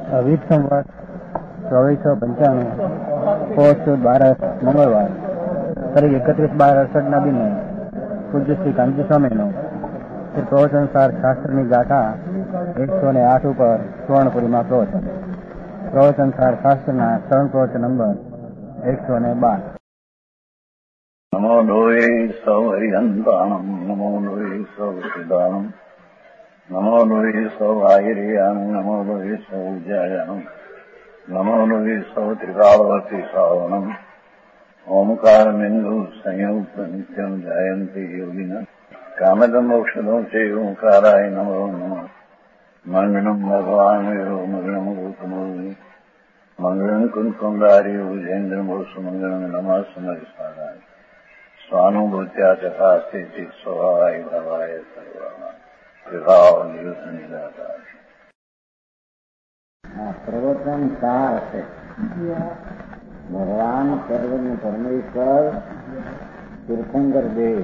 20 સંવત 2495 post 12 મંગળવાર તારીખ 31/12/68 ના દિને પૂજ્ય શ્રી કાંજી સ્વામીનો શ્રી પ્રવચનસાર શાસ્ત્રની ગાથા 108 ઉપર સુવર્ણપુરીમાં પ્રવચનસાર શાસ્ત્રના શરણ પ્રવચન નંબર 112. નમો લોહે સૌ હરિહંતાણમ નમો લોહે સૌ સિદ્ધાણમ નમો લોહે સૌ આયર્યાણમ નમો લોહે સૌ ઉજાયાણમ નમો લોહે સૌ ત્રિકાળવતી શ્રાવણમ ઓમકાર બિંદુ સંયુક્ત નિત્યમ જયંતી યોગિના કામદમ મોક્ષદો છે ઓંકારાય નમો નમઃ મંગળમ ભગવાન વિરો મંગળમ ગૌતમો મંગળમ કુંકુંડારી ઉજેન્દ્રમોષ મંગળમ નમઃ સમરિસ્વાદાય સ્વાનુભૂત્યા ચકાસ્તે સ્વભાવાય ભવાય સર્વમાં વિભાવ નિયુદ્ધ. પ્રવચન સાર છે. ભગવાન સર્વજ્ઞ પરમેશ્વર તીર્થંકર દેવ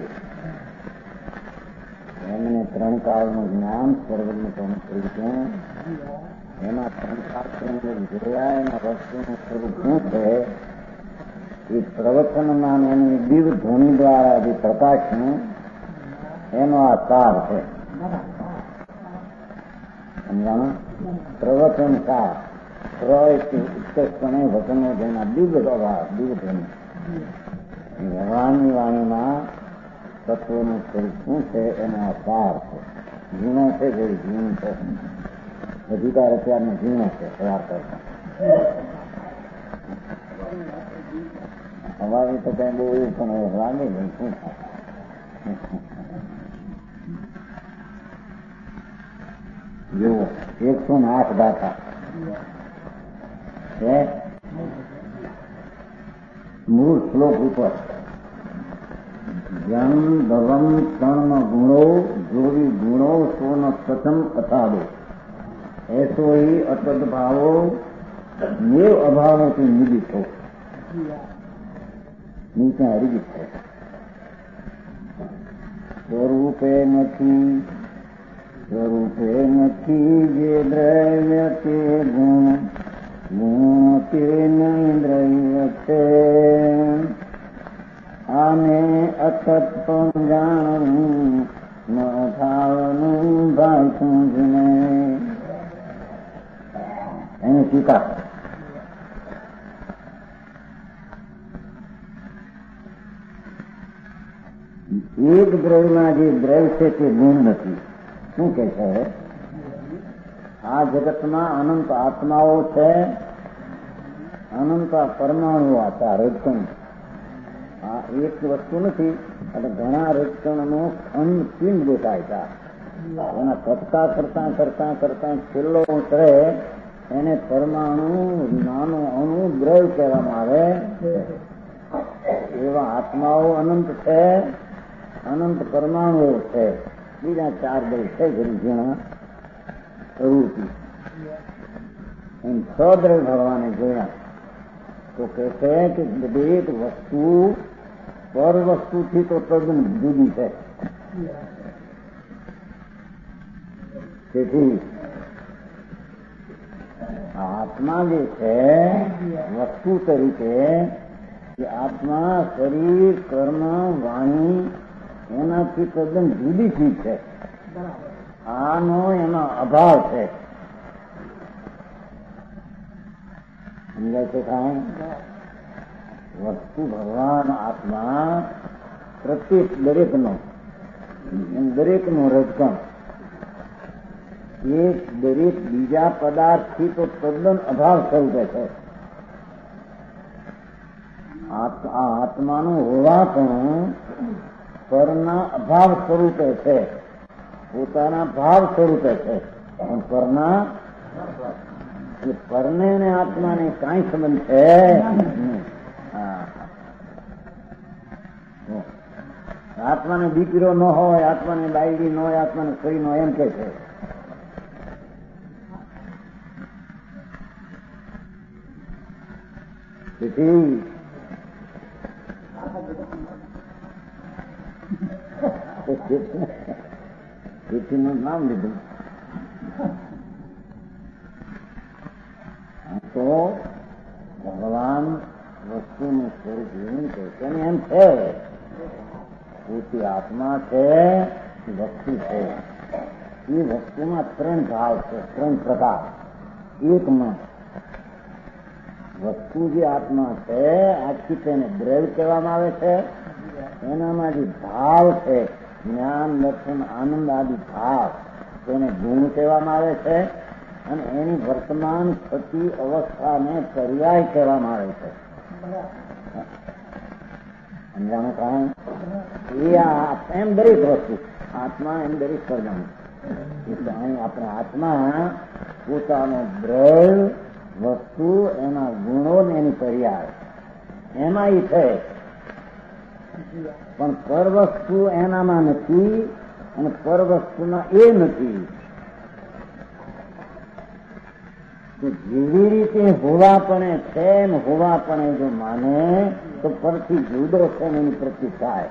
એમને 3 કાળનું જ્ઞાન સર્વજ્ઞ પરમેશ્વર છે. એમાં 3 શાસ્ત્રોને જોયા એના વસ્તુનું સ્વરૂપ શું છે એ પ્રવચનમાં એની દિવ્ય ધ્વનિ દ્વારા જે પ્રકાશનું એનો આ સાર છે. સમજાણું? પ્રવચન સાર ઉત્કૃષ્ટપણે વચનો જેના દિવ્ય પ્રભાવ દિવ્ય ધ્વનિ ભગવાનની વાણીમાં તત્વનું સ્વરૂપ શું છે એનો આ સાર છે. ઝીણો છે જે ઝીણું છે અધિકાર અત્યારનો ઝીણો છે તૈયાર કરતા અમારી તો કઈ બહુ એવું પણ લાગે નહીં શું થાય. જુઓ 108 ગાથા છે. મૂળ શ્લોક ઉપર જન ધવમ તણ ગુણો જોવી ગુણો સોન પ્રથમ અથાડો એસો હિ અતદ ભાવો મેવ અભાવોથી નિદિતો નીચે હરિગીત છે. સ્વરૂપે નથી જે દ્રવ્ય તે ગુણ ગુણ તે નહીં દ્રવ્ય છે. આને અતત પણ જાણવું ન થાવનું ભાષું જ નહીં. એની ટીકા એક દ્રવ્યમાં જે દ્રવ્ય છે તે ગુણ નથી. શું કે છે? આ જગતમાં અનંત આત્માઓ છે, અનંત પરમાણુઓ હતા રજકણ. આ એક વસ્તુ નથી અને ઘણા રજકણનો ખંડ પિંડ દેખાય છે. એના કટકા કરતા કરતા કરતા છેલ્લો ઉતરે એને પરમાણુ નાનો અણુ દ્રવ્ય કહેવામાં આવે. એવા આત્માઓ અનંત છે, અનંત પરમાણુઓ છે. બીજા 4 દ્રવ્ય છે ઝીણા પ્રવૃત્તિ. એમ 6 દ્રવ્ય ભગવાને જોયા તો કહે છે કે દરેક વસ્તુ પર વસ્તુથી તો તદ્દન જુદી છે. તેથી આત્મા જે છે વસ્તુ તરીકે આત્મા શરીર કર્મ વાણી એનાથી તદ્દન જુદી ચીજ છે. આનો એનો અભાવ છે. સમજાય છે કાંઈ? વસ્તુ ભગવાન આત્મા પ્રત્યેક દરેકનો રજકણ એક દરેક બીજા પદાર્થથી તો તદ્દન અભાવ સ્વરૂપે છે. આત્માનું હોવા પણ પરના અભાવ સ્વરૂપે છે, પોતાના ભાવ સ્વરૂપે છે. પણ પરના પરને અને આત્માને કાંઈ સંબંધ છે. આત્માને દીકરો ન હોય, આત્માને બાયડી ન હોય, આત્માને સ્ત્રી ન હોય એમ કે છે. તેથી ખેતીનું નામ લીધું. તો ભગવાન વસ્તુનું સ્વરૂપ એવું છે તેને એમ છે પૂરતી આત્મા છે વસ્તુ છે. એ વસ્તુમાં 3 ભાવ છે, 3 પ્રકાર. એકમાં વસ્તુ જે આત્મા છે આખી તેને દ્રવ્ય કહેવામાં આવે છે. એનામાં જે ભાવ છે જ્ઞાન, દર્શન, આનંદ આદિ ભાવ તેને ગુણ કહેવામાં આવે છે. અને એની વર્તમાન થતી અવસ્થાને પર્યાય કહેવામાં આવે છે. સમજાણું કાંઈ? એ એમ દરેક વસ્તુ આત્મા એમ દરેક કરવાનું. આપણે આત્મા પોતાનો દ્રવ્ય વસ્તુ એના ગુણો ને એની પર્યાય એમાં એ છે. પણ પર વસ્તુ એનામાં નથી અને પર વસ્તુમાં એ નથી. જેવી રીતે હોવાપણે છે ને હોવાપણે જો માને તો પરથી જુદો છે ને એની પ્રતિ થાય.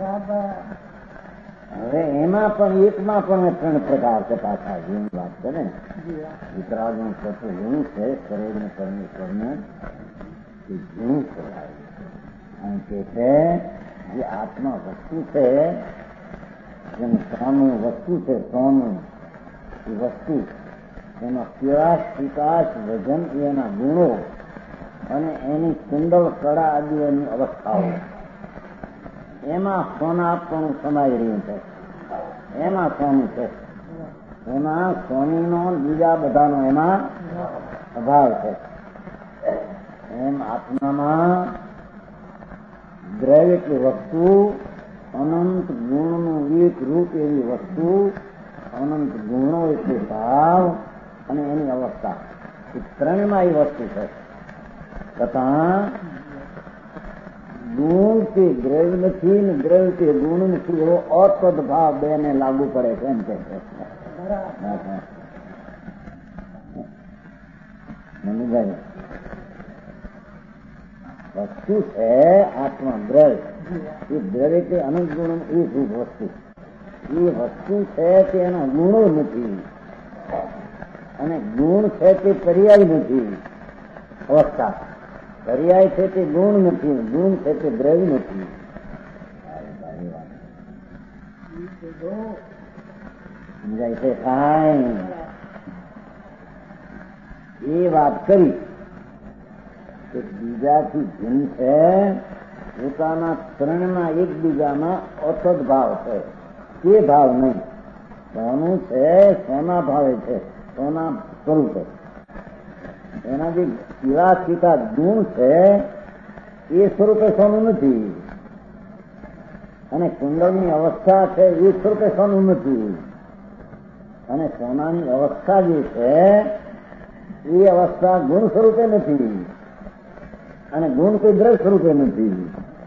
હવે એમાં પણ એકમાં પણ 3 પ્રકાર છે. પાછા જેની વાત કરે ને વિતરાગનું તત્વ એવું છે શરીરને પરમેશ્વરને જેવું કહેવાય. કારણ કે છે જે આત્મા વસ્તુ છે જેમ સોનું વસ્તુ છે, સોનું એ વસ્તુ એનો પ્રયાસ, વિકાસ, વજન એના ગુણો અને એની કુંડળ કળા આદિઓની અવસ્થાઓ એમાં સોનાપણું સમાઈ રહ્યું છે. એમાં સોનું છે. એમાં સોનીનો બીજા બધાનો એમાં અભાવ છે. એમ આત્મામાં દ્રવ્ય કે વસ્તુ અનંત ગુણનું એક રૂપ એવી વસ્તુ, અનંત ગુણો એટલે ભાવ અને એની અવસ્થા એ 3માં એ વસ્તુ છે. છતાં ગુણ તે દ્રવ્ય નથી ને દ્રવ્ય તે ગુણ નથી એવો અતદ ભાવ બેને લાગુ પડે છે એમ કે છે. વસ્તુ છે આત્મા દ્રવ્ય, એ દ્રવ્ય કે અનંત ગુણ એ રૂપ વસ્તુ. એ વસ્તુ છે તે એના ગુણો નથી અને ગુણ છે તે પર્યાય નથી. અવસ્થા પર્યાય છે તે ગુણ નથી, ગુણ છે તે દ્રવ્ય નથી. સમજાય છે કાંઈ? એ વાત કરી કે બીજાથી ભિન્ન છે. પોતાના 3માં એકબીજામાં અતદ ભાવ છે. તે ભાવ નહીં. સોનું છે સોના ભાવે છે, સોના સ્વરૂપે. એના જે પીળા ગુણ છે એ સ્વરૂપે સોનું નથી અને કુંડળની અવસ્થા છે એ સ્વરૂપે સોનું નથી. અને સોનાની અવસ્થા જે છે એ અવસ્થા ગુણ સ્વરૂપે નથી અને ગુણ કોઈ દ્રવ્ય સ્વરૂપે નથી.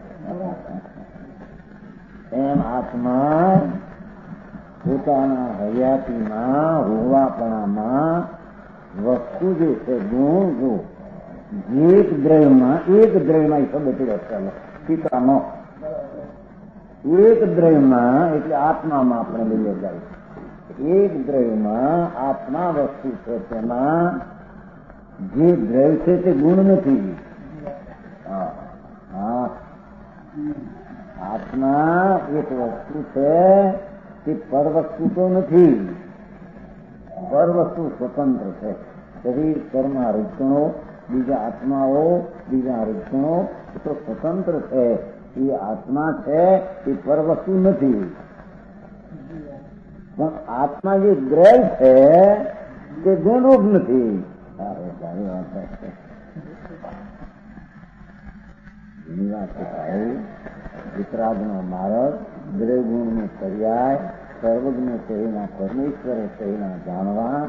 એમ આત્મા પોતાના હયાતીમાં હોવાપણામાં વસ્તુ જે છે ગુણ જો એક દ્રવ્યમાં એ શબ્દ પીડો ચાલો પિતાનો એક દ્રવ્યમાં એટલે આત્મામાં આપણે લઈએ જાય. એક દ્રવ્યમાં આત્મા વસ્તુ છે તેમાં જે દ્રવ્ય છે તે ગુણ નથી. આત્મા એક વસ્તુ છે તે પર વસ્તુ તો નથી. પર વસ્તુ સ્વતંત્ર છે. શરીર, કર્મ, રૂપગુણો, બીજા આત્માઓ, બીજા રૂપગુણો એ તો સ્વતંત્ર છે. એ આત્મા છે એ પર વસ્તુ નથી. પણ આત્મા જે દ્રવ્ય છે તે ગુણરૂપ નથી. સારી વાત છે. એની વાત છે વિતરાગનો માર્ગ, દ્રવ્ય ગુણનો પર્યાય, સર્વજ્ઞ કહીના પરમેશ્વરે કહીના જાણવા.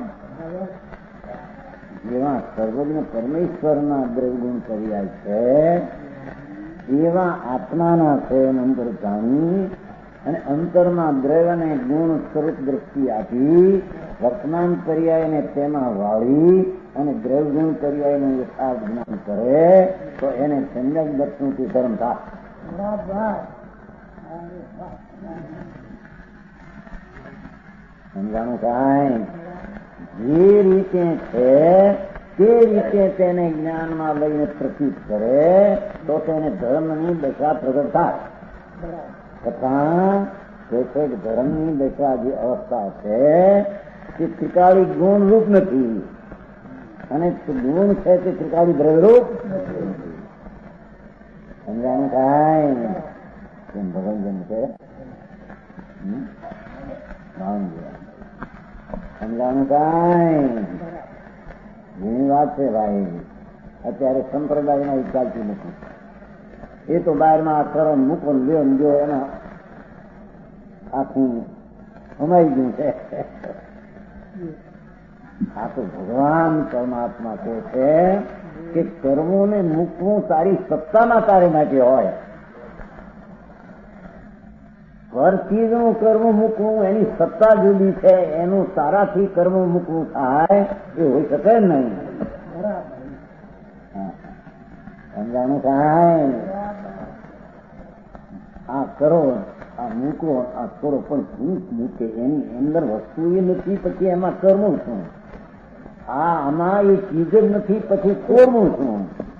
જેવા સર્વજ્ઞ પરમેશ્વરના દ્રવ્ય ગુણ પર્યાય છે એવા આત્માના છે અંતર જાણી અને અંતરમાં દ્રવ્ય અને ગુણ સ્વરૂપ દ્રષ્ટિ આપી વર્તમાન પર્યાયને તેમાં વાળી અને દ્રવ્ય ગુણ પર્યાયનું યથાર્થ જ્ઞાન કરે તો એને સમ્યક દર્શનથી ધર્મ થાય. સમજાણું કાંઈ? જે રીતે છે તે રીતે તેને જ્ઞાનમાં લઈને પ્રતીત કરે તો તેને ધર્મની દશા પ્રગટ થાય. તથા ધર્મની દશા જે અવસ્થા છે તે ત્રિકાળી ગુણ રૂપ નથી, અને ગુણ છે તે ત્રિકાળી દ્રવ્યરૂપ નથી. સમજાનું થાય કેમ ભગવાન છે? સમજાનું થાય ઘણી વાત છે ભાઈ. અત્યારે સંપ્રદાયમાં એ ચાલતી નથી. એ તો બહારમાં કરો મૂકો લ્યો જો એના આખું સમાઈ ગયું છે. આ તો ભગવાન પરમાત્મા કહે છે કે કર્મોને મૂકવું તારી સત્તામાં તારે માટે હોય. હર ચીજનું કર્મ મૂકવું એની સત્તા જુદી છે, એનું તારાથી કર્મ મૂકવું થાય એ હોઈ શકે નહીં. સમજાણું થાય? આ કરો, આ મૂકો, આ કરો, પણ શું મૂકે એની અંદર વસ્તુ એ નથી, પછી એમાં કરવું છું. આમાં એ ચીજ જ નથી, પછી કોરવું છું.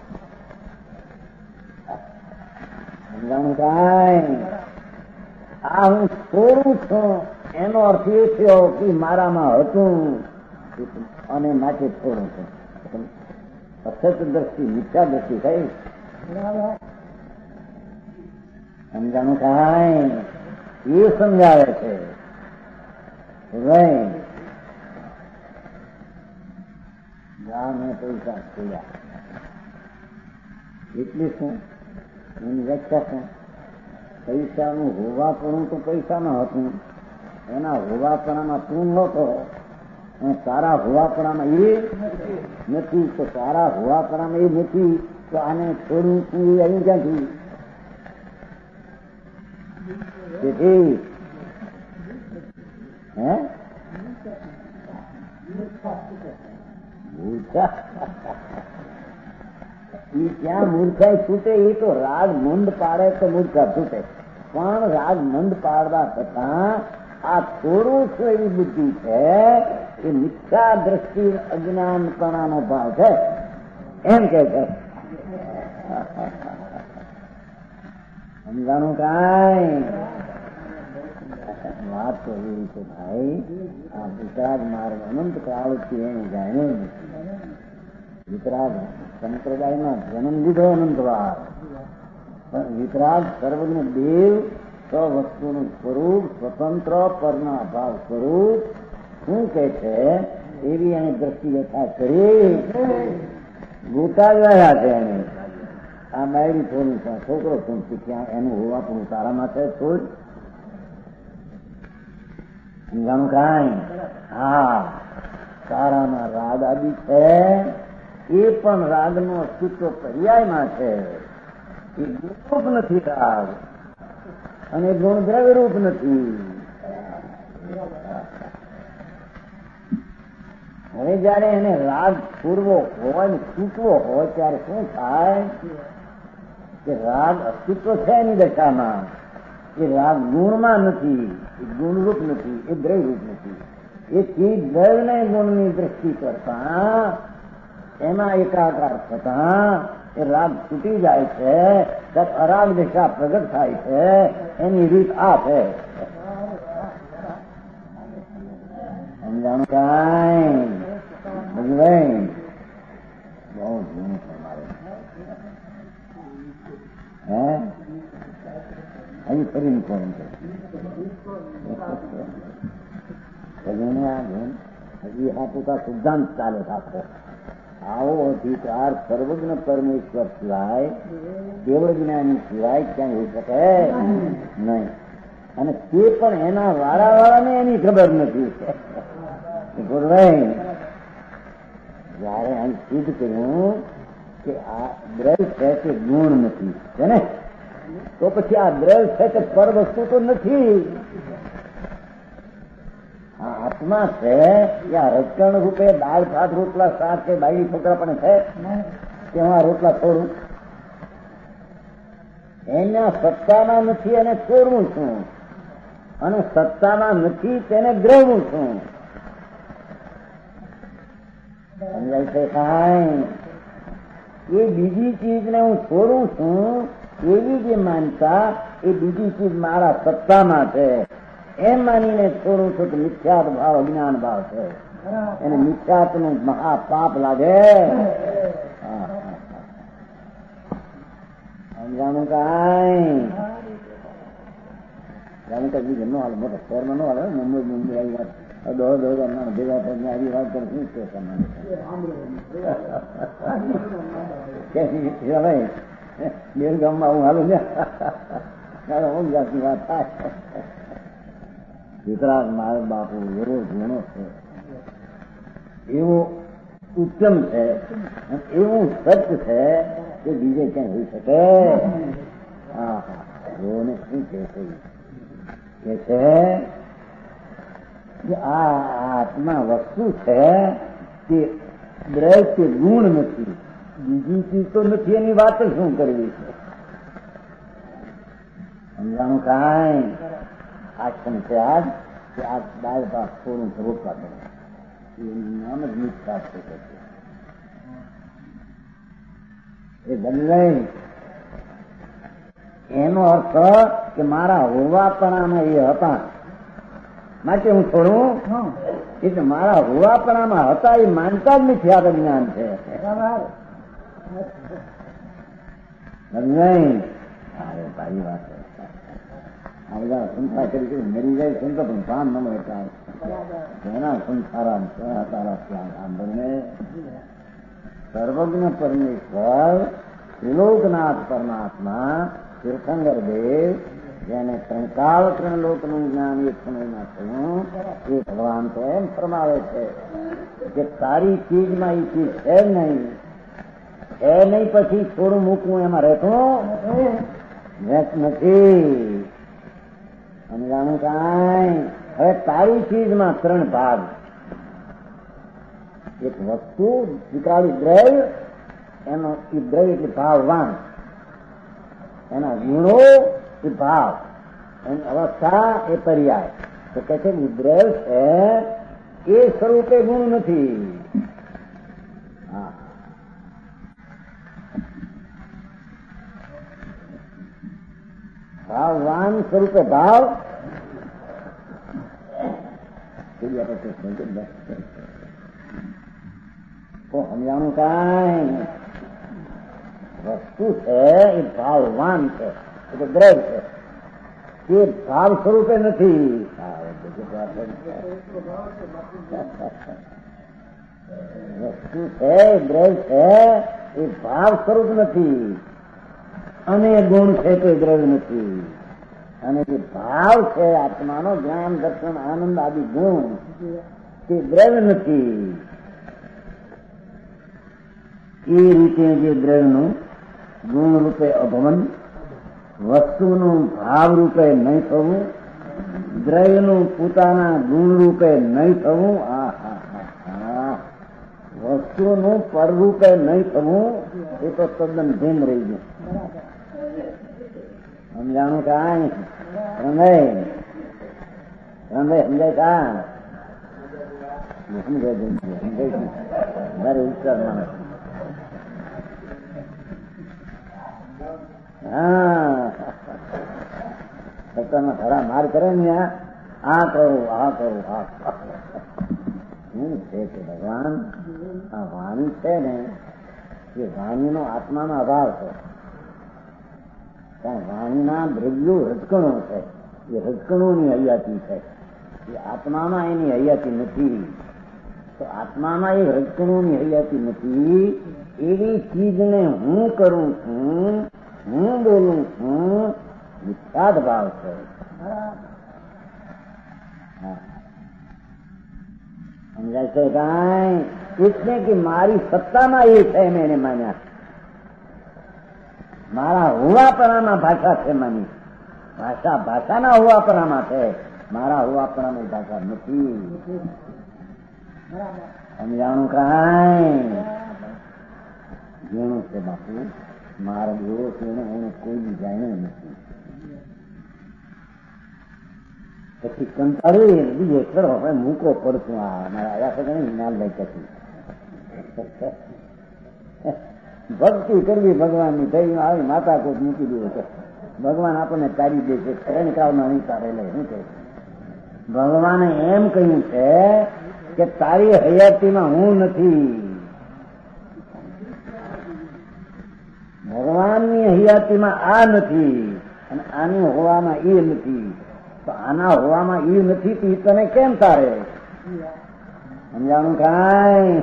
સમજાણું થાય? આ હું છોડું છું એનો અર્થ એ થયો કે મારામાં હતું અને માટે છોડું છું. અસત દ્રષ્ટિ, મિથ્યા દ્રષ્ટિ થઈ. સમજાણું થાય? એ સમજાવે છે. મેં પૈસા છોડ્યા એટલે શું? એની વ્યાખ્યા શું? પૈસાનું હોવાપણું તો પૈસામાં હતું, એના હોવાપણામાં તું નહોતો, અને તારા હોવાપણામાં એ નથી. તો તારા હોવાપણામાં એ નથી તો આને છોડવું તું અહીં ક્યાંથી? તેથી હે ત્યાં મૂર્ખાઈ છૂટે. એ તો રાગ મંદ પાડે તો મૂર્ખા છૂટે, પણ રાગ મંદ પાડવા છતાં આ થોડું શું એવી બુદ્ધિ છે એ મિથ્યા દ્રષ્ટિ અજ્ઞાનપણાનો ભાવ છે એમ કે છે. સમજાણું કાંઈ? વાત તો એવી છે ભાઈ, આ વિતરાગ માર્ગ અનંત કાળથી એને જાણ્યો નથી. વિતરાગ સંપ્રદાયમાં જન્મ લીધો અનંતવાર, પણ વિતરાગ સર્વજ્ઞ દેવ સ્વવસ્તુનું સ્વરૂપ સ્વતંત્ર પરના અભાવ સ્વરૂપ શું કે છે એવી એને દ્રષ્ટિ યથા કરી ગોતા ગયા છે. એને આ બાયડી થોડું છોકરો શું શીખ્યા એનું હોવા પણ તારા માટે છોડ. સમજાણું કાંઈ? હા, તારામાં રાગ આદિ છે, એ પણ રાગનો અસ્તિત્વ પર્યાયમાં છે. એ ગુણરૂપ નથી રાગ, અને ગુણ દ્રવ્યરૂપ નથી. હવે જયારે એને રાગ પૂરવો હોય ને છૂટવો હોય ત્યારે શું થાય કે રાગ અસ્તિત્વ છે એની દશામાં. એ રાગ ગુણમાં નથી, એ ગુણરૂપ નથી, એ દ્રવ્યરૂપ નથી. એ ચીજ દ્રવ્યને ગુણની દ્રષ્ટિ કરતા એમાં એકાકાર થતા એ રાગ છૂટી જાય છે, ત્યારે અરાગ દશા પ્રગટ થાય છે. એની રીત આ છે. સમજાણું કાંઈ? ભગવાન બહુ જૂનું છે મારે. હે હજી ફરી કોણ છે હજી હાથુકા સિદ્ધાંત ચાલે રાખો. આવો અધિકાર સર્વજ્ઞ પરમેશ્વર સિવાય, કેવળ જ્ઞાની સિવાય ક્યાંય હોઈ શકે નહીં. અને તે પણ એના વાળાને એની ખબર નથી. જયારે અહીં સિદ્ધ કર્યું કે આ દ્રવ્ય છે તે ગુણ નથી છે ને, તો પછી આ દ્રવ્ય છે તે પર વસ્તુ તો નથી. આ આત્મા છે કે આ રચકણ રૂપે દાળ ભાત રોટલા શાક કે બાયડી છોકરા પણ છે કે હું આ રોટલા છોડું, એના સત્તામાં નથી એને છોડવું છું, અને સત્તામાં નથી તેને દ્રવવું છું. સમજાય છે કાંઈ? એ બીજી ચીજને હું છોડું છું એવી જે માનતા એ બીજી ચીજ મારા સત્તામાં છે એમ માનીને છોડું છું કે મિથ્યાત ભાવ અજ્ઞાન ભાવ છે. એને મિથ્યાતનું મહાપાપ લાગે. સમજાણું કાંઈ? જાણે કે બીજું ન હાલે, મોટા શહેરમાં ન હાલે. મુંબઈ આવી વાત દોઢ ભેગા થઈને આવી વાત કરે શું છે તમારે? બેલગામમાં હું હાલું ને હું જાતની વાત થાય. વિતરાગ મારો બાપુ એવો ગુણો છે, એવો ઉત્તમ છે, એવું સત્ય છે કે બીજે ક્યાં હોઈ શકે? હા હા, એઓને શું કે છે કે આ આત્મા વસ્તુ છે તે દ્રવ્ય કે ગુણ નથી, બીજી ચીજ તો નથી, એની વાત શું કરવી છે? સમજાણું કાંઈ? આશ્રમ છે આજ કે આ દાળ ભાત થોડું રોકવા પડે એનું નામ જ મિથ્યા છે. એ બદલે એનો અર્થ કે મારા હોવાપણામાં એ હતા માટે હું છોડું, એટલે મારા હોવાપણામાં હતા એ માનતા જ મિથ્યા જ્ઞાન છે. અરે ભાઈ વાત આ બધા સંસાર કરી મરી જાય સંતો પણ ભાન ન મળતા એના સંસારા તારા ત્યાં સાંભળને સર્વજ્ઞ પરમેશ્વર ત્રિલોકનાથ પરમાત્મા તીર્થંકર દેવ જેને ત્રણકાળ ત્રણ લોકનું જ્ઞાન એક સમયમાં થયું એ ભગવાન તો એમ ફરમાવે છે કે તારી ચીજમાં એ ચીજ છે નહીં, છે નહીં પછી થોડું મૂકવું એમાં રહેતું નથી. સમજાણું કાંઈ? હવે તારી ચીજમાં ત્રણ ભાગ, એક વસ્તુ વિકરાળી દ્રવ્ય, એનો એ દ્રવ્ય એટલે ભાવવાન, એના ગુણો એ ભાવ, એની અવસ્થા એ પર્યાય. તો કે છે દ્રવ્ય છે એ સ્વરૂપે ગુણ નથી. હા, ભાવવાન સ્વરૂપે ભાવ સમજાણું કાંઈ? વસ્તુ છે એ ભાવવાન છે, એટલે દ્રવ્ય છે, એ ભાવ સ્વરૂપે નથી. વસ્તુ છે દ્રવ્ય છે એ ભાવ સ્વરૂપ નથી, અને ગુણ છે તે દ્રવ્ય નથી. અને જે ભાવ છે આત્માનો જ્ઞાન દર્શન આનંદ આદિ ગુણ તે દ્રવ્ય નથી. એ રીતે જે દ્રવ્યનું ગુણ રૂપે અભવન, વસ્તુનું ભાવ રૂપે નહીં થવું, દ્રવ્યનું પોતાના ગુણ રૂપે નહીં થવું, વસ્તુનું પર રૂપે નહીં થવું, એ તો તદ્દન ભીમ રહી ગયું. સમજાણું કાંઈ? સમજાય કા? મારે વિચાર માણસ સત્તામાં ખરા માર કરે ને આ કરું આ કરું આ શું છે કે ભગવાન આ વાણી છે ને એ વાણીનો આત્માનો અભાવ છે. કારણ વાણીના દ્રવ્યો રજકણો છે, એ રજકણોની હયાતી છે, એ આત્મામાં એની હયાતી નથી. તો આત્મામાં એ રજકણોની હયાતી નથી. એવી ચીજને હું કરું છું, હું બોલું છું, મિથ્યાદ ભાવ છે. સમજાય છે કાંઈ? એટલે કે મારી સત્તામાં એ છે મેં એને માન્યા, મારા હોવાપણામાં ભાષા છે માની. ભાષા ભાષાના હોવાપણામાં છે, મારા હોવાપણામાં ભાષા નથી. સમજાણું કાંઈ? જેણું છે બાપુ, મારો એવો છે એને કોઈ જાણ્યો નથી. પછી કંટાળી બીજે ખરો હવે મૂકો પડતું. આ મારા આવ્યા છે નાલ લઈ પછી ભક્તિ કરવી ભગવાનની થઈ આવી માતા કોટ મૂકી દે છે. ભગવાન આપણને તારી દે છે. ત્રણ કાળમાં નહીં તારે લે શું કહે? ભગવાને એમ કહ્યું છે કે તારી હયાતીમાં હું નથી. ભગવાનની હયાતીમાં આ નથી અને આની હોવામાં એ નથી. તો આના હોવામાં એ નથી તો તને કેમ તારે? સમજાણું કાંઈ?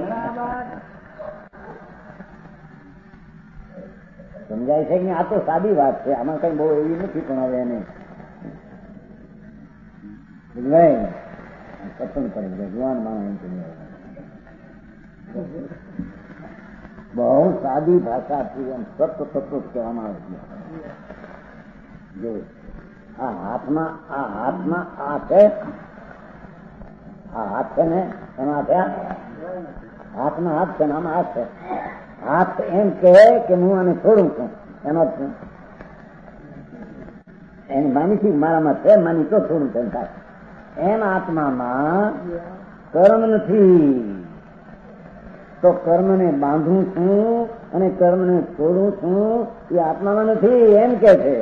સમજાય છે કે આ તો સાદી વાત છે, આમાં કઈ બહુ એવી નથી. પણ હવે એને પસંદ પડી જાય જુવાન માણસ. બહુ સાદી ભાષાથી એમ સત તત્વ કહેવામાં આવે છે. જો આ હાથમાં આ છે, આ હાથ છે ને એમાં થયા હાથમાં હાથ છે ને આમાં હાથ છે. હાથ એમ કહે કે હું આને છોડું છું, એનો જ છું. એની માનીથી મારામાં છે, માની તો છોડું છે. એમ આત્મામાં કર્મ નથી, તો કર્મને બાંધું છું અને કર્મને છોડું છું એ આત્મામાં નથી એમ કે છે.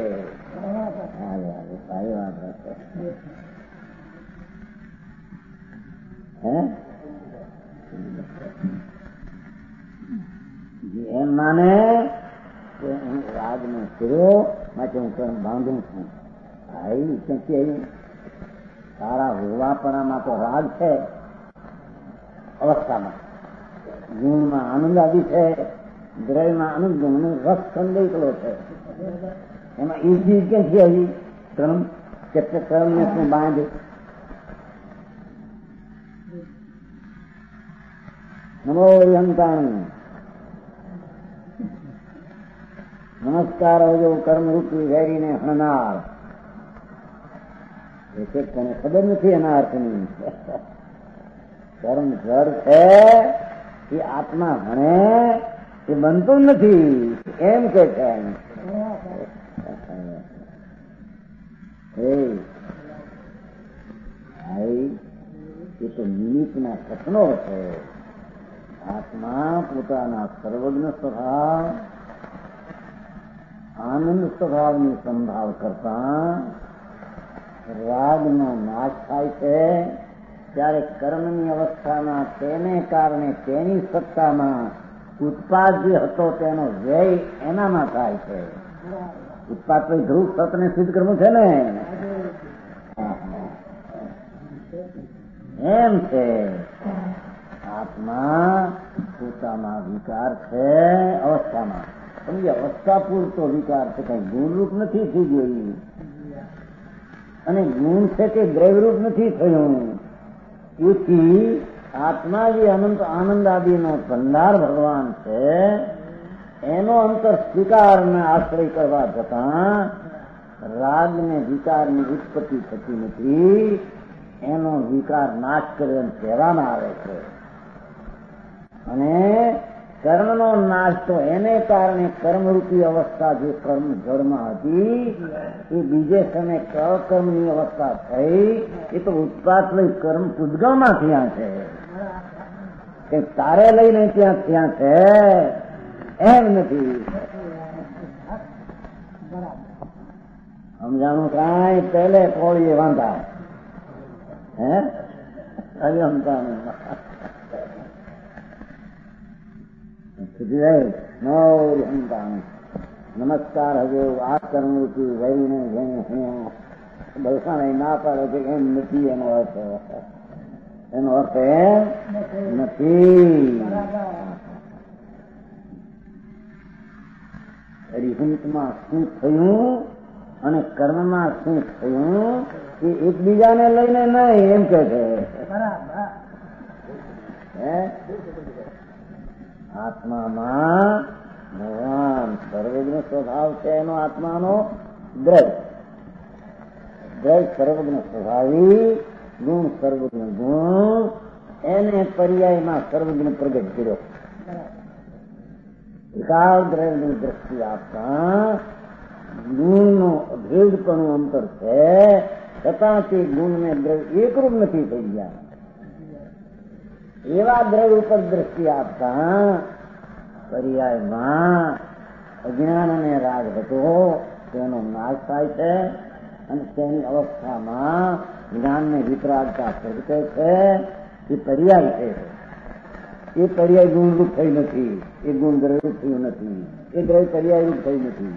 સારી વાત એમ માને કે હું રાગ નો કર્યો માટે હું કર્મ બાંધું છું. આવી ક્યાંથી આવી? સારા હોવાપણામાં તો રાગ છે અવસ્થામાં, ગુણમાં આનંદ આદિ છે, દ્રવ્યમાં આનંદ ગુણ રસ સંદેશલો છે. એમાં એ ચીજ ક્યાંથી આવી? કર્મ. કેટલે કર્મને શું બાંધે? નમો યંતાણી નમસ્કાર હોજો કર્મરૂપી વેરીને હણનાર. તને ખબર નથી એના અર્થની. કર્મ ઘર છે એ આત્મા ભણે એ બનતું નથી એમ કે છે. એ તો નિમિત્તના સપનો છે. આત્મા પોતાના સર્વજ્ઞ સ્વભાવ આનંદ સ્વભાવની સંભાળ કરતા રાગનો નાશ થાય છે ત્યારે કર્મની અવસ્થામાં તેને કારણે તેની સત્તામાં ઉત્પાદ જે હતો તેનો વ્યય એનામાં થાય છે. ઉત્પાદ તો ધ્રુવ સતને સિદ્ધ કરવું છે ને, એમ છે. આત્મા પોતામાં વિકાર છે અવસ્થામાં, પણ એ અવસ્થા પૂરતો વિકાર છે, કઈ ગુણરૂપ નથી થઈ ગયું. અને ગુણ છે તે દ્રવ્યરૂપ નથી થયું. તેથી આત્મા જે અનંત આનંદ આદિનો ભંડાર ભગવાન છે એનો અંતર સ્વીકારને આશ્રય કરવા જતાં રાગને વિકારની ઉત્પત્તિ થતી નથી, એનો વિકાર નાશ કરે કહેવામાં આવે છે. અને કર્મનો નાશ તો એને કારણે કર્મરૂપી અવસ્થા જે કર્મ જળમાં હતી એ બીજે સમય અકર્મની અવસ્થા થઈ. એ તો ઉત્પાદ લઈ કર્મ ઉદ્ગમમાં થયા છે કે તારે લઈને ત્યાં થયા છે એમ નથી. સમજાણું કાંઈ? પહેલે કોળીએ વાંધા સમજાણું નમસ્કાર હજો આ કર્મરૂપી વહીને બલસાણે ના પાડે છે એમ નથી. એનો અર્થ એમ નથી. અરિહંતમાં શું થયું અને કર્મમાં શું થયું એ એકબીજાને લઈને નહીં એમ કે છે. આત્મામાં ભગવાન સર્વજ્ઞ સ્વભાવ છે એનો આત્માનો દ્રવ્ય સર્વજ્ઞ સ્વભાવી, ગુણ સર્વજ્ઞ ગુણ, એને પર્યાયમાં સર્વજ્ઞ પ્રગટ કર્યો. વિકાર દ્રવ્યની દ્રષ્ટિ આપતા ગુણનો અભેદપણું અંતર છે છતાં તે ગુણને દ્રવ્ય એકરૂપ નથી થઈ ગયા. એવા દ્રવ્ય ઉપર દ્રષ્ટિ આપતા પર્યાયમાં અજ્ઞાન અને રાગ હતો તેનો નાશ થાય છે અને તેની અવસ્થામાં જ્ઞાનને વિતરાગતા પ્રગટે છે. એ પર્યાય છે. એ પર્યાય ગુણરૂપ થઈ નથી, એ ગુણ દ્રવ્યરૂપ થયું નથી, એ દ્રવ્ય પર્યાયરૂપ થઈ નથી.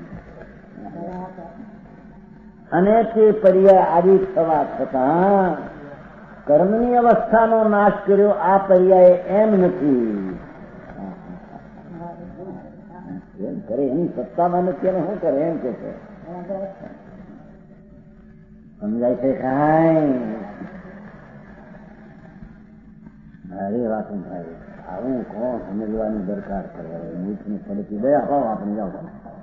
અને તે પર્યાય આદિ થવા છતાં કર્મની અવસ્થાનો નાશ કર્યો આ પર્યાય એમ નથી. એમ કરે એની સત્તામાં નથી અને શું કરે એમ કે છે. સમજાય છે કાંઈ? મારી વાત થાય આવું કોણ સમજવાની દરકાર કરે? નીચની પડતી દયા ભાવ આપણે જાઓ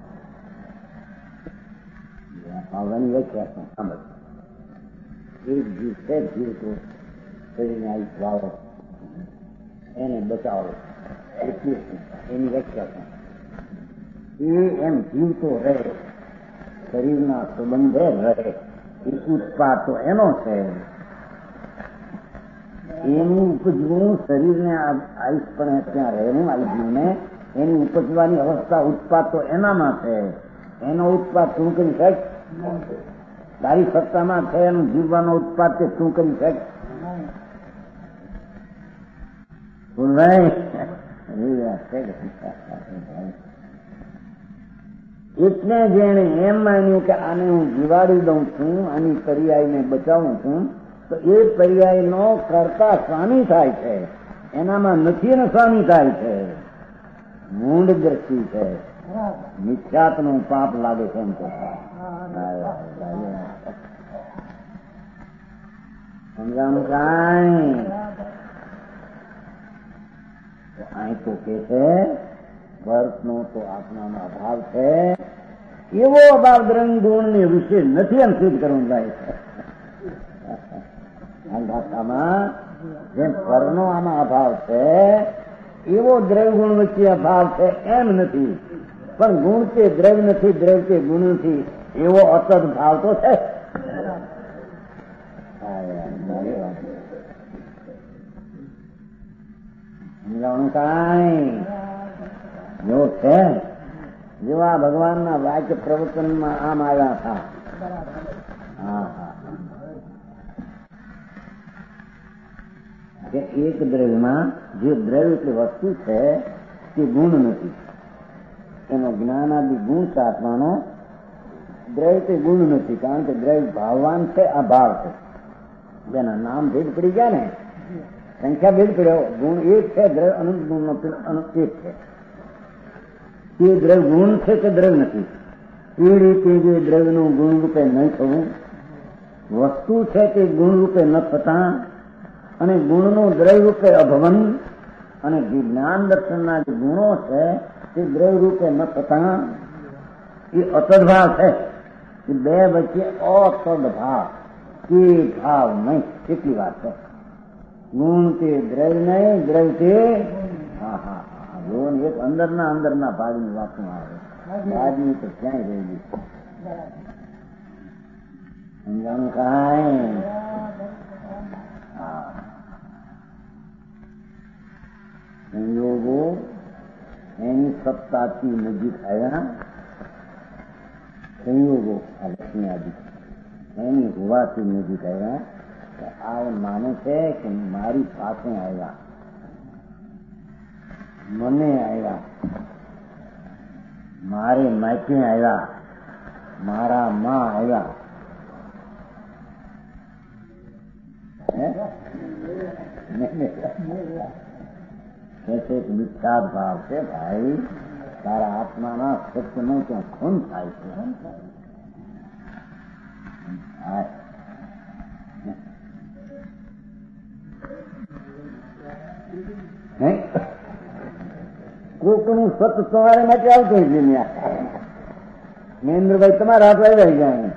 આવવાની વ્યાખ્યા સાંભળ. એક જીવ છે, જીવ તો શરીરને આયુષ વાવો, એને બચાવો, એટલી એની વ્યાખ્યા છે. એ એમ જીવતો રહે, શરીરના સંબંધે રહે, એ ઉત્પાદ તો એનો છે. એનું ઉપજવું શરીરને આયુષ પણ ત્યાં રહેવું, આ જીવને એની ઉપજવાની અવસ્થા ઉત્પાદ તો એનામાં છે. એનો ઉત્પાદ શું કરી શકે? તારી સત્તામાં છે એનું જીવવાનો ઉત્પાદ તે શું કરી શકે? એટલે જેને એમ માન્યું કે આને હું જીવાડી દઉં છું, આની પર્યાયને બચાવું છું, તો એ પર્યાયનો કરતા સ્વામી થાય છે. એનામાં નથી ને સ્વામી થાય છે. મૂંડ દ્રષ્ટિ છે. મિથ્યાત્વનું પાપ લાગે છે એમ કે સમજાણું કાંઈ? અહીં તો કે છે વર્તનો તો આત્માનો અભાવ છે. એવો અભાવ દ્રંગ ગુણ ને વિશે નથી એમ સિદ્ધ કરવું જાય છે. આ ભાષામાં જેમ પરનો આમાં અભાવ છે એવો દ્રવ્ય ગુણ વચ્ચે અભાવ છે એમ નથી. પણ ગુણ તે દ્રવ્ય નથી, દ્રવ્ય તે ગુણ નથી, એવો અતદ ભાવ તો છે. સમજાવવાનું કાંઈ? જો છે જેવા ભગવાનના વાક્ય પ્રવચનમાં આમ આવ્યા હતા. કે એક દ્રવ્યમાં જે દ્રવ્ય એટલે વસ્તુ છે તે ગુણ નથી. એનો જ્ઞાનાદિ ગુણ સાધવાનો. દ્રવ્ય તે ગુણ નથી, કારણ કે દ્રવ્ય ભાવવાન છે, આ ભાવ છે. જેના નામ ભેદ પડી ગયા ને, સંખ્યા ભેદ પડ્યો, ગુણ એક છે, દ્રવ્ય અનંત ગુણનો એક છે. તે દ્રવ્ય ગુણ છે કે દ્રવ્ય નથી. એ રીતે જે દ્રવ્યનું ગુણ રૂપે નહીં થવું, વસ્તુ છે તે ગુણ રૂપે ન થતા, અને ગુણનું દ્રવ્ય રૂપે અભવન, અને જે જ્ઞાન દર્શનના જે ગુણો છે તે દ્રવ્ય રૂપે ન થતા, એ અતદભાવ છે. એ બે વચ્ચે અતદભાવ, તે ભાવ નહીં, કેટલી વાત છે. ગુણ તે દ્રવ્ય નહીં, દ્રવ્ય તે એક અંદરના ભાગની વાતો આવે. આજની તો ક્યાંય રહેલી સમજાણું કાંઈ? સંયોગો એની સત્તાથી નજીક આવ્યા. સંયોગો આ લક્ષ્મી આદિ એની હોવાથી નજીક આવ્યા. આ એમ માને છે કે મારી પાસે આવ્યા, મને આવ્યા, મારે માથે આવ્યા, મારા માં આવ્યા. મિથ્યા ભાવ છે ભાઈ. તારા આત્માના સત્યનો ત્યાં ખૂન થાય છે. કોકનું સત તમારે માટે આવતું છે. મહેન્દ્રભાઈ તમારા હાથ આવી જાય.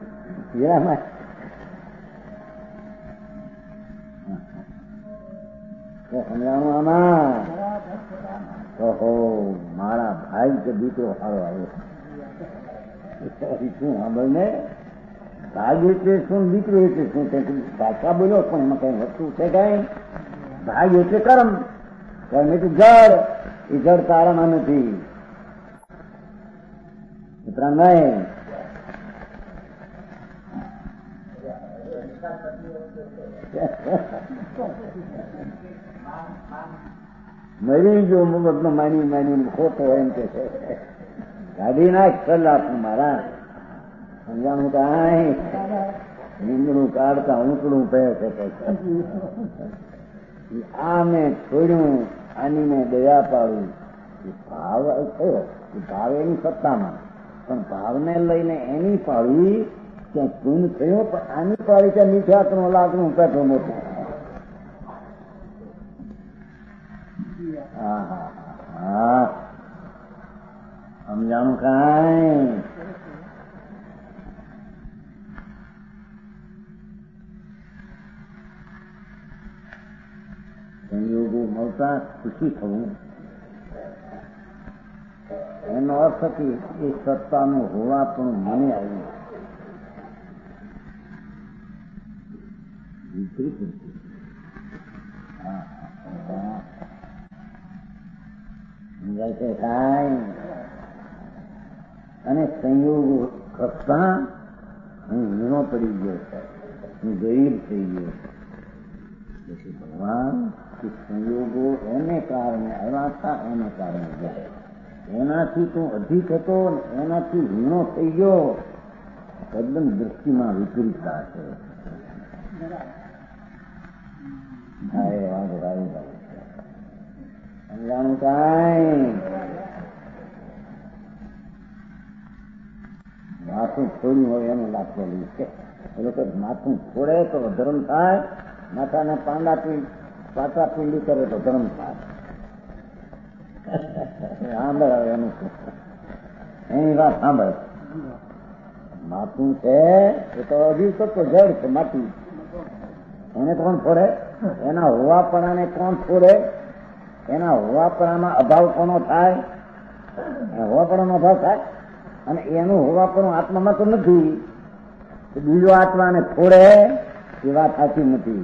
સમજાણું આમાં? ઓહો, મારા ભાઈ કે દીકરો સારો આવ્યો. શું સાંભળ ને, ભાઈ એટલે શું, દીકરો એટલે શું? ભાષા બોલ્યો પણ એમાં કઈ વસ્તુ છે કઈ? ભાગ એટલે કર્મ એટલે જળ, એ જળ તારામાં નથી. ઉત્તરાયણ મરી જો મગજનો માની ખોટો એમ કે છે. ગાડી નાખ સલાહ મારા સમજાણું કાંઈ નીંદણું કાઢતા ઊંચડું કહે છે. આ મેં છોડ્યું, આની મેં દયા પાડું. ભાવ થયો, ભાવ એની સત્તામાં, પણ ભાવને લઈને એની પાડવી ક્યાં પૂન થયો, પણ આની પાડી ત્યાં મીઠાકનું લાકડું પેટો મોટું. હા સમજાણું કાંઈ સંયોગો મળતા ખુશી થવું, એનો અર્થ કે એ સત્તાનું હોવા પણ મને આવ્યું. વિપરીત સમજાય છે કાંઈ. અને સંયોગો ખસતા હું વીણો પડી ગયો છે, હું ગરીબ થઈ ગયો. પછી ભગવાન સંયોગો એને કારણે આવ્યા હતા, એને કારણે ગયા. એનાથી તું અધિક હતો, એનાથી વીણો થઈ ગયો. તદ્દન દ્રષ્ટિમાં વિપરીતતા છે. સમજાણું કાંઈ. માથું છોડ્યું હોય એનું લાગતું છે. એ લોકો માથું છોડે તો ધર્મ થાય, માથાને પાટા પીંડી કરે તો ધર્મ થાય. સાંભળ હવે એનું એની વાત સાંભળ. માથું છે એ તો હજી તો જળ છે, માટી. એને કોણ છોડે? એના હોવાપણાને કોણ છોડે? એના હોવાપણામાં અભાવ કોનો થાય? હોવાપણાનો અભાવ થાય. અને એનું હોવાપણું આત્મામાં તો નથી. બીજો આત્માને છોડે એ વાત સાચી નથી.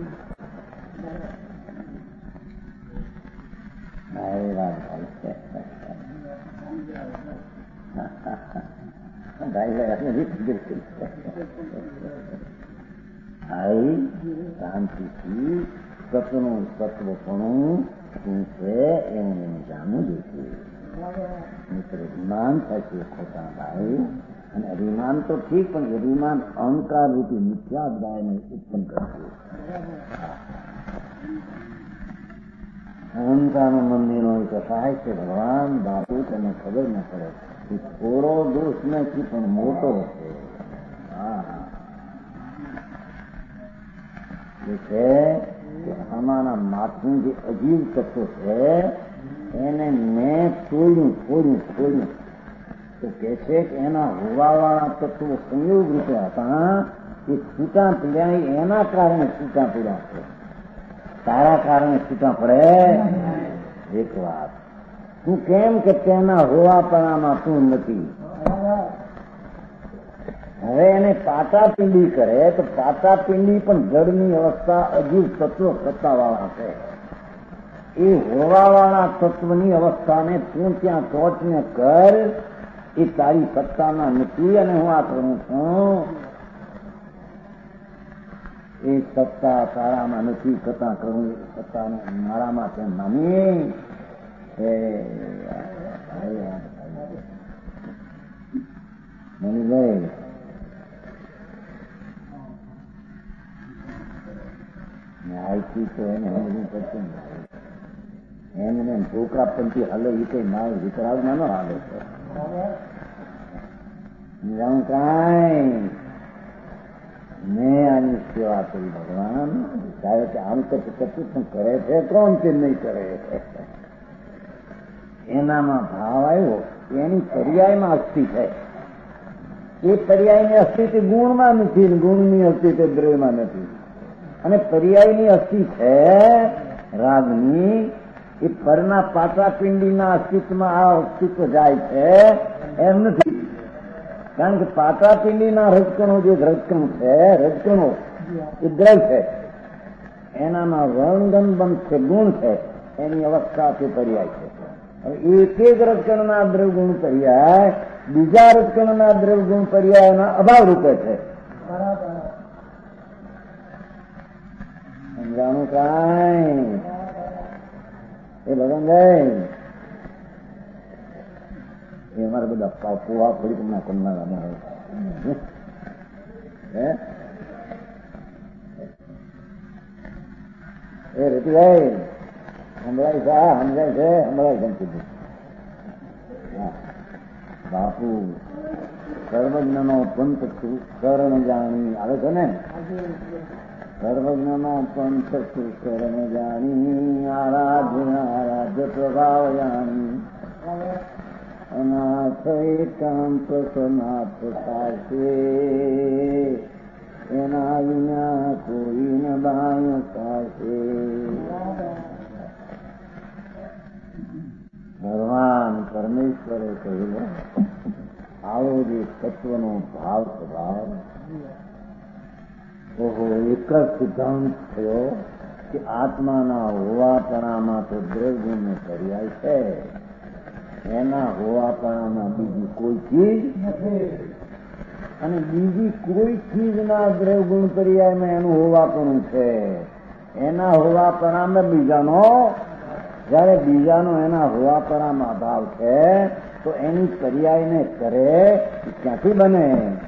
શાંતિથી સતનું સત્વપણું શું છે એવું જાણવું જોઈએ. મિત્ર અભિમાન થશે ખોટા ભાઈ. અને અભિમાન તો ઠીક, પણ અભિમાન અહંકાર રૂપી મિથ્યા અભિમાનને ઉત્પન્ન કરશે. અહંકારનું મંદિર હોય તો સહાય છે ભગવાન. બાપુ તને ખબર ન પડે કે થોડો દોષ નથી પણ મોટો છે. એ છે કે આમાંના માથું જે અજીવ તત્વ છે એને મેં છોડ્યું તો કે છે કે એના હોવાવાળા તત્વો સંયોગ રૂપે હતા. એ છૂટા પીડ્યા એના કારણે છૂટા પીડ્યા છે. તારા કારણે છૂટા પડે. એક વાત તું કેમ કે તેના હોવાપણામાં તું નથી. હવે એને પાટાપિંડી કરે તો પાટાપિંડી પણ જળની અવસ્થા અજીવ તત્વ સત્તાવાળા છે. એ હોવાવાળા તત્વની અવસ્થાને તું ત્યાં ટોચને કર. એ તારી સત્તામાં નથી. અને હું આ કરું છું એ સત્તા તારામાં નથી. કથા કરું સત્તાને મારામાં તેમ માની મનીભાઈ આઈથી તો એને સમજવું પડશે ને. એમને છોકરા પંથી હાલે એ કઈ મારું વિતરાગમાં ન હાલે છે. કાંઈ મેં આની સેવા કરી ભગવાન. સાહેબ કે આમ તો કશું પણ કરે છે કોણ તે નહીં કરે. એનામાં ભાવ આવ્યો. એની પર્યાયમાં અસ્થિ છે. એ પર્યાયની અસ્થિતિ ગુણમાં નથી, ગુણની અસ્થિતિ દ્રવ્યમાં નથી. અને પર્યાયની અસ્થિ છે રાગની. એ પરના પાટાપિંડીના અસ્તિત્વમાં આ અસ્તિત્વ જાય છે એમ નથી. કારણ કે પાટાપિંડીના રજકણો જે રજકણ છે, રજકણો એ દ્રવ છે. એનામાં વર્ણગન બંધ છે, ગુણ છે, એની અવસ્થાથી પર્યાય છે. એક એક રજકણના દ્રવગુણ પર્યાય બીજા રજકણના દ્રવગુણ પર્યાયના અભાવ રૂપે છે. સમજાણું કાંઈ? એ ભગવાન એ અમારે બધા પોવા થોડીક ના કરનારા એ રતિભાઈ સંભળાય છે, સમજાય છે, સંભળાય છે કીધું. બાપુ સર્વજ્ઞનો પંથ શરણ જાણી આવે છે ને, સર્વજ્ઞનો પંથ શરણ જાણી આરાધ્ય પ્રભાવ જાણી અનાથ એકાંત સનાથ થશે એના વિના કોઈ ન બાય થશે. ભગવાન પરમેશ્વરે કહ્યું આવો જે તત્વનો ભાવ સ્વભાવ, ઓહો એક જ સિદ્ધાંત થયો કે આત્માના હોવાપણામાં તો દ્રવ્યનો પર્યાય છે, એના હોવાપણામાં બીજી કોઈ ચીજ નથી, અને બીજી કોઈ ચીજના દ્રવગુણ પર્યાયમાં એનું હોવાપણું છે. એના હોવાપણામાં બીજાનો, જયારે બીજાનો એના હોવાપણામાં અભાવ છે તો એની પર્યાયને કરે ક્યાંથી બને?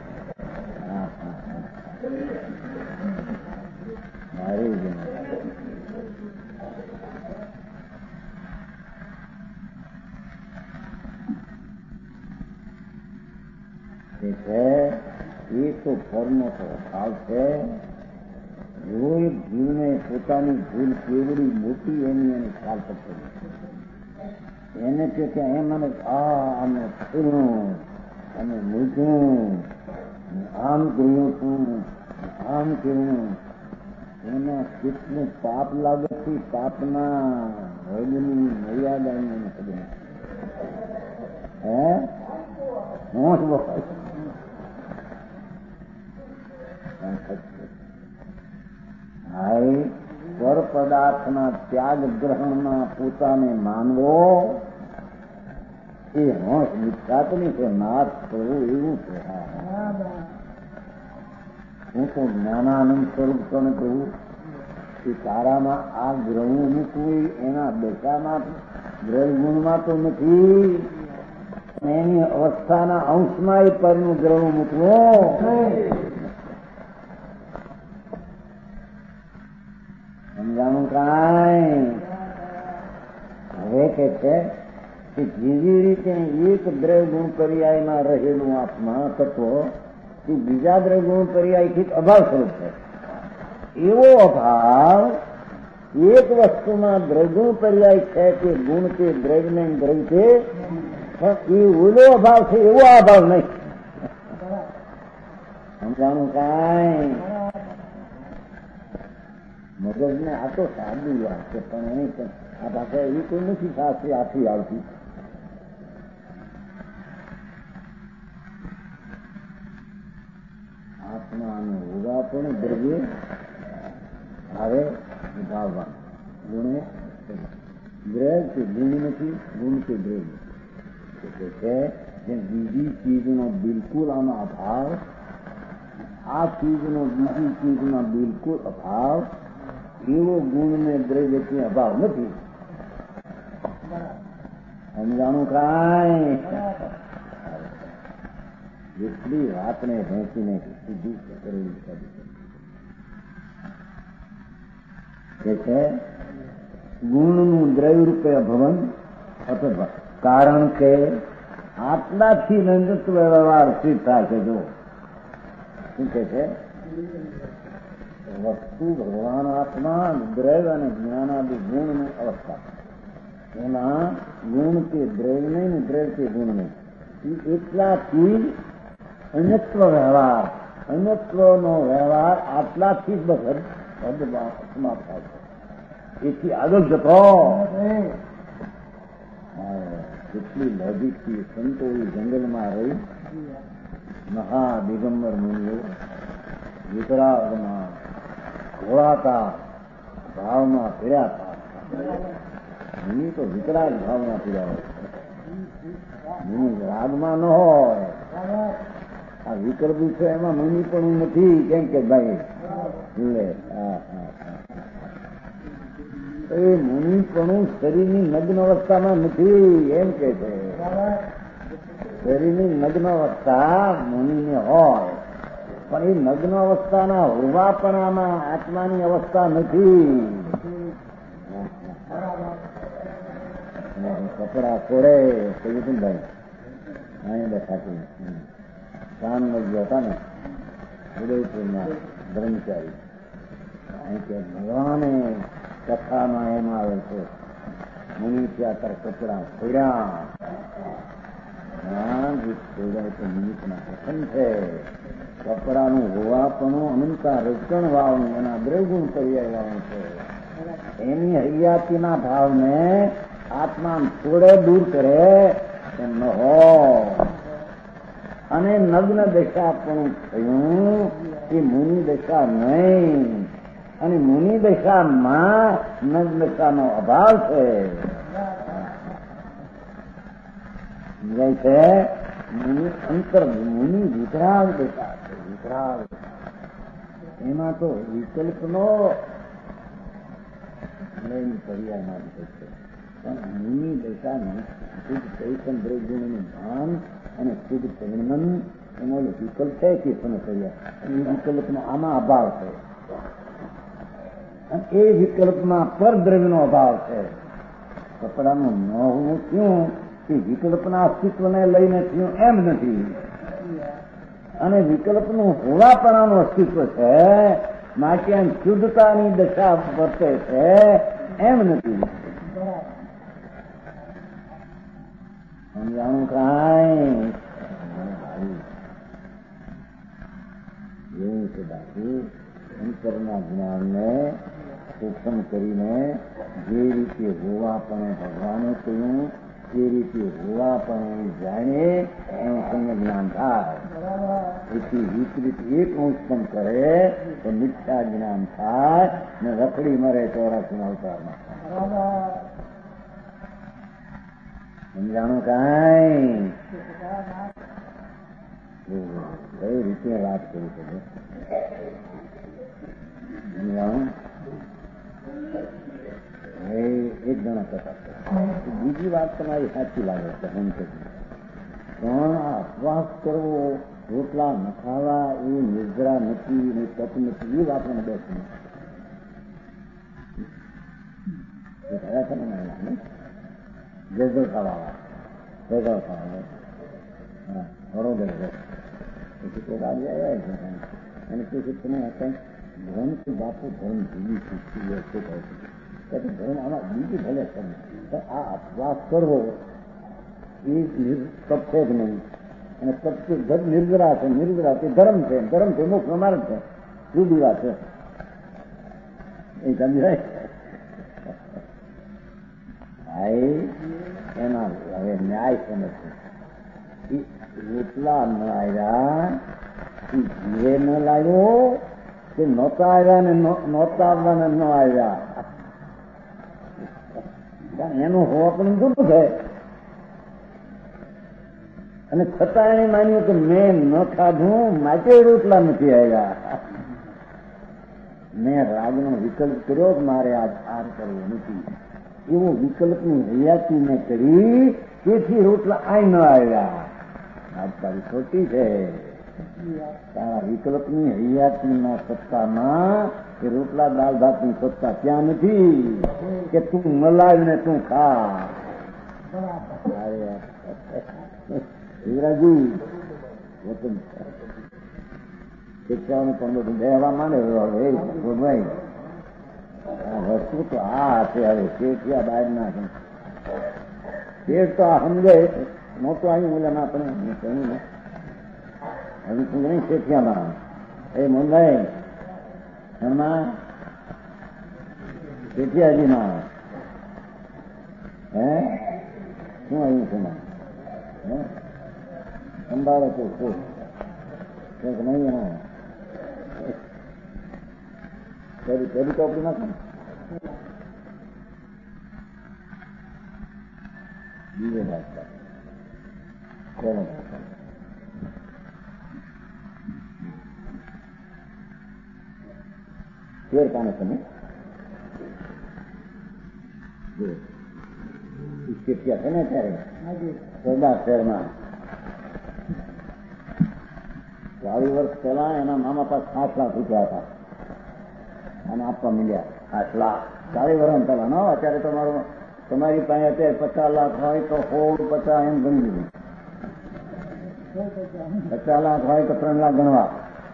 એ તો ફરનો તો અભાવ છે. જો એક જીવને પોતાની ભૂલ કેવડી મોટી એની ખ્યાલ પડતો એને કે એમ મને અમે થયું અને મૂક્યું આમ કર્યું તું આમ કર્યું, એના કેટલું પાપ લાગે છે. પાપના હદની મર્યાદા એને ખબર હે હું પર પદાર્થના ત્યાગ ગ્રહણમાં પોતાને માનવો એ હોશ મિથ્યાત્મની છે, નાશ કરવું એવું છે. હું તો જ્ઞાનાનંદ સ્વરૂપ તને કહું કે તારામાં આ ગ્રહ મૂકવું એના દશામાં દ્રવ્યગુણમાં તો નથી, એની અવસ્થાના અંશમાં એ પરનું ગ્રહ મૂકવું. સમજાણું કાંઈ? હવે કે છે કે જેવી રીતે એક દ્રવ્યગુણ પર્યાયમાં રહેલું આત્મા તત્વ એ બીજા દ્રવ્યગુણ પર્યાયથી અભાવ સ્વરૂપ છે, એવો અભાવ એક વસ્તુમાં દ્રવ્યગુણ પર્યાય છે કે ગુણ કે દ્રવ્યને દ્રવ્ય છે, પણ એ ઓલો અભાવ છે એવો અભાવ નહીં. સમજાણું કાંઈ? મગજને આ તો સાદું વાત છે, પણ એની આ ભાષા એવી કોઈ નથી સાચી આથી આવતી. આત્માનું હોવા પણ દ્રવ્ય હવે ભાવવાન ગુણે દ્રવ્ય કે ગુણ નથી, ગુણ કે દ્રવ્ય છે. જેમ બીજી ચીજનો બિલકુલ આનો અભાવ, આ ચીજનો બીજી ચીજમાં બિલકુલ અભાવ, એવો ગુણ ને દ્રવ્યથી અભાવ નથી. સમજાણું કાંઈ? જેટલી વાતને ભેંચીને સીધી કરેલી કે છે ગુણનું દ્રવ્ય રૂપે ભવન અથવા કારણ કે આટલાથી નંદત્વ વ્યવહાર સિદ્ધ થાય છે. જો શું કે છે વસ્તુ ભગવાન આત્મા દ્રવ્ય અને જ્ઞાનાદિ ગુણની અવસ્થા, એમાં ગુણ કે દ્રવ્ય નહીં ને દ્રવ્ય કે ગુણ નહીં, એટલાથી અન્યત્વ વ્યવહાર, અન્યત્વનો વ્યવહાર આટલાથી જ બસ સમાપ્ત થાય છે. એથી આગળ જતો કેટલી લોજિકથી સંતો જંગલમાં રહી મહાદિગંબર મુનિઓ વિતરાગમાં ઘોળાતા ભાવમાં પીડ્યા હતા. મુનિ તો વિકરાળ ભાવમાં પીડ્યા હોય. મુનિ રાગમાં ન હોય. આ વિકલ્પી છે એમાં મુનિ પણ નથી. કેમ કે ભાઈ એ મુનિ પણ શરીરની નગ્ન અવસ્થામાં નથી એમ કે છે. શરીરની નગ્ન અવસ્થા મુનિને હોય પણ એ નગ્ન અવસ્થાના હોવાપણામાં આત્માની અવસ્થા નથી. કપડા છોડે કહ્યું ભાઈ અહીંયા બેઠાતું કામ લગ્યો હતા ને ઉદયપુરના બ્રહ્મચારી અહીં કે ભગવાને કથામાં એમ આવે છે મુનિ ત્યાં તાર કપડા છોડ્યા. તો મુનિતના કથન છે. કપડાનું હોવાપણું અનંતા રચણ ભાવનું એના દ્રવગુણ પર્યાયવાનું છે. એની હૈયાતીના ભાવને આત્મા છોડે દૂર કરે એમ ન હોય. અને નગ્ન દશા પણ થયું એ મુનિ દશા નહીં. અને મુનિ દશામાં નગ્ન દશાનો અભાવ છે. છે મુનિ અંતર મુનિ વિતરાગ દશા છે. વિતરાગ એમાં તો વિકલ્પનો પર્યાયમાં છે. પણ મુનિ દશા શુદ્ધ ચૈતન દ્રવ્યનું ભાન અને શુદ્ધ પરિણમન એનો વિકલ્પ છે કે સમસ્યા એ વિકલ્પનો આમાં અભાવ છે. અને એ વિકલ્પમાં પરદ્રવ્યનો અભાવ છે. કપડાનું ન હોવું થયું કે વિકલ્પના અસ્તિત્વને લઈને થયું એમ નથી. અને વિકલ્પનું હોવાપણાનું અસ્તિત્વ છે માટે શુદ્ધતાની દશા વર્તે છે એમ નથી. સમજાણું કાંઈ એવું છે. બાકી અંતરના જ્ઞાનને સૂક્ષ્મ કરીને જે રીતે હોવાપણે ભગવાને કહ્યું તે રીતે હોવાપણે જાણે એનું સંગ જ્ઞાન થાય. એથી વિપરીત એક અંશ પણ કરે તો મિથ્યા જ્ઞાન થાય ને રખડી મરે ચોરાસીના અવતારમાં. સમજાણું કાંઈ કઈ રીતે વાત કરી શકે? એક જણા કહેતા બીજી વાત તમારી સાચી લાગે છે. પણ અપવાસ કરવો, રોટલા ન ખાવા એ નિદ્રા નથી ને તપ નથી એ વાત મને બેસી થયા છે ને જગલ ખાવા ભેગા ખાવા વડોદરા પછી કોઈ આજે આવ્યા છે અને પછી તમે કંઈક ધર્મથી બાપુ ધર્મ જીવી શીખી શું કહે છે ધર્મ આમાં બીજી ભલે છે પણ આ અપવાસ કરવો એ તપ છે જ નહીં. અને તપ નિર્જરા છે. નિર્જરા તે ધર્મ છે. ધર્મ છે મોક્ષ માર્ગ છે. જુદી વાત છે એ સમજાય. એના હવે ન્યાય સમજશે. રોટલા ન આવ્યા જીવે ન લાવ્યો કે નહોતા આવ્યા ને નહોતા આવવાના ન આવ્યા એનું હોવાનું જુદું છે. અને છતાં એને માન્યું કે મેં ન ખાધું માટે રોટલા નથી આવ્યા. મેં રાગનો વિકલ્પ કર્યો કે મારે આર કરવો નથી એવો વિકલ્પની હૈયાતી મેં કરી તેથી રોટલા આય ન આવ્યા. આજ તારી ખોટી છે. તારા વિકલ્પની હૈયાતીના સત્તામાં કે રોટલા દાળ ભાતની સત્તા ત્યાં નથી કે તું ન લાવીને તું ખા. હીરાજી વતન શિક્ષાનું પણ બધું બેહવા માંડે ભાઈ વસ્તુ તો આ છે. હવે શેઠિયા બહાર ના શેઠ તો આ સમજે નહોતું આવ્યું બોલ્યા ના પણ કહ્યું ને હવે શું નહીં શેઠિયામાં એ મુંબઈ એમાં શેઠિયાજીમાં હે શું આવ્યું છે સંભાળે છે શું નહીં પેલી ચોપડી નાખો બીજો ભાગ પહેલો ભાગ શેર કાને તમે કેટલા છે ને અત્યારે સરદાર શહેરમાં 40 વર્ષ પહેલા એના મામા પાસે 7 લાખ રૂપિયા હતા અને આપવા માંડ્યા 8 લાખ 40 વર્ષ પહેલા નો. અત્યારે તમારી પાસે અત્યારે 50 લાખ હોય તો 50 એમ ગણી દીધું. 50 લાખ હોય તો 3 લાખ ગણવા.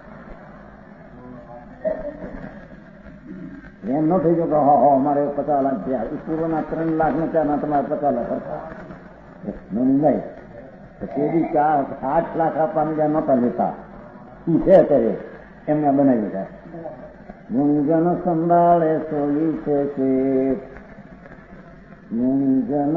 એમ ન થઈ ગયો કે અમારે 50 લાખ થયા. પૂર્વના 3 લાખ ને ત્યાંના તમારે 50 લાખ હતા નહીં. તે બી 8 લાખ આપવાની જ્યાં નહોતા લેતા. શું છે અત્યારે એમને બનાવી દીધા. ગુંજન સંભાળે સોલી છે ગુંજન.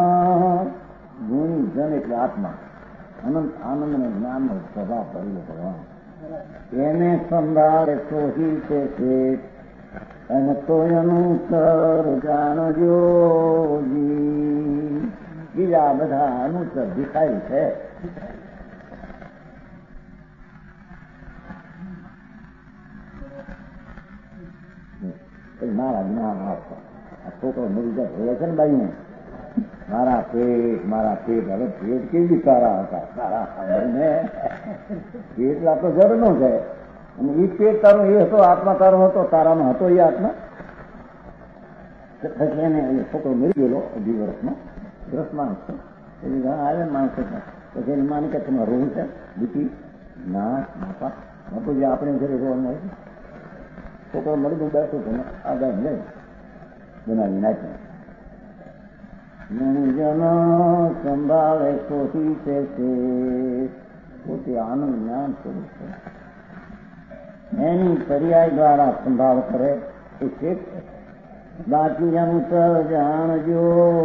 ગુંજન એટલે આત્મા અનંત આનંદ ને જ્ઞાન નો સ્વભાવ કરેલો ભગવાન એને સંભાળે સોહી છે અને તો અનુસર જાણજો. બીજા બધા અનુસર દેખાય છે. મારા જ્ઞાન આપો. આ છોકરો મરી જાય હોય છે ને બાઈને મારા પેટ હવે પેટ કેવી સારા હતા સારા સાંભળીને એટલા તો જર નો છે. અને એ પેટ તારો એ હતો આત્મા તારો હતો તારાનો હતો એ આત્મા. પછી એને છોકરો મરી ગયેલો 2 વર્ષનો ગ્રસ્ત માણસ છે. એવી ઘણા આવે માણસ પછી એની માની કે તમે રોવું છે દીકરી ના બાપા બાપુ જે આપણે ઘરે રોવાનું હોય છોકરો મળી ગયું બેઠું તમે આગળ લઈ બનાવી નાખ્યું. જન સંભાળે સોચી છે પોતે આનંદ જ્ઞાન સ્વરૂપ છે. એની પર્યાય દ્વારા સંભાળ કરે એ શેખ છે. બાકી અનુસર જાણજો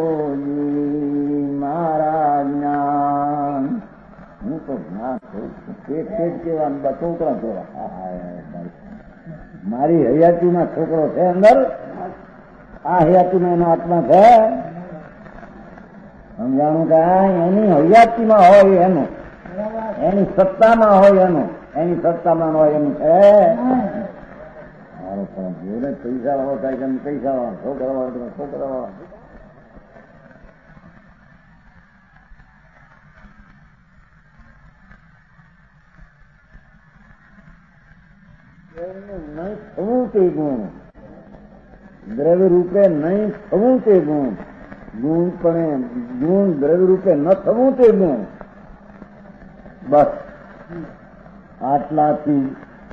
મારા જ્ઞાન. હું તો જ્ઞાન સ્વરૂપ છું. પેટ કેવા છોકરા કેવા મારી હયાતીમાં છોકરો છે અંદર. આ હયાતીમાં એનો આત્મા છે. સમજાણું કે એની હયાતીમાં હોય એનું એની સત્તામાં હોય એનું એની સત્તામાં હોય એનું છે. મારો પણ જોડે પૈસા વાળો થાય કે પૈસા વાળો છોકરા વાળો છોકરા વાળો. નહીં થવું તે ગુણ દ્રવ્ય રૂપે નહીં થવું તે ગુણ. ગુણ પણ ગુણ દ્રવ્ય રૂપે ન થવું તે ગુણ. બસ આટલાથી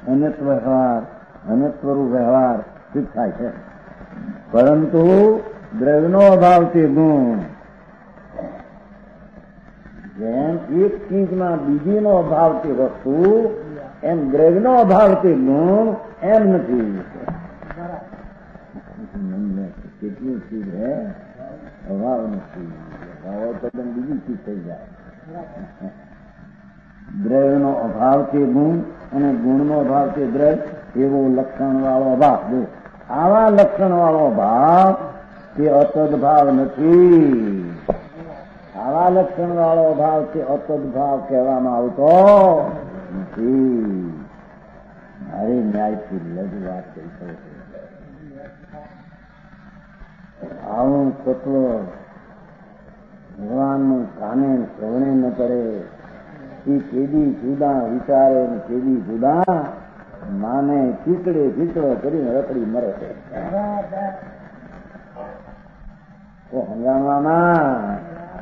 અનત્વરૂપ વ્યવહાર શીખાય છે. પરંતુ દ્રવ્યનો અભાવ તે ગુણ. જેમ એક ચીજમાં બીજીનો અભાવ તે વસ્તુ એમ દ્રવ્યનો અભાવ તે ગુણ એમ નથી. કેટલી ચીજ હે અભાવ નથી. અભાવ તો બીજી ચીજ થઈ જાય. દ્રવ્યનો અભાવ તે ગુણ અને ગુણનો અભાવ તે દ્રવ્ય એવો લક્ષણ વાળો ભાવ. આવા લક્ષણ વાળો ભાવ તે અતદ ભાવ નથી. આવા લક્ષણ વાળો ભાવ તે અતદ ભાવ કહેવામાં આવતો નથી. મારી ન્યાયથી લજ વાત કરી શકે. આવું તત્વ ભગવાનનું કાને શ્રવણે ન કરે એ કેદી જુદા વિચારે ને કેદી જુદા માને ચીકડે ચીકડો કરીને રખડી મરે છે. તો સમજાણવામાં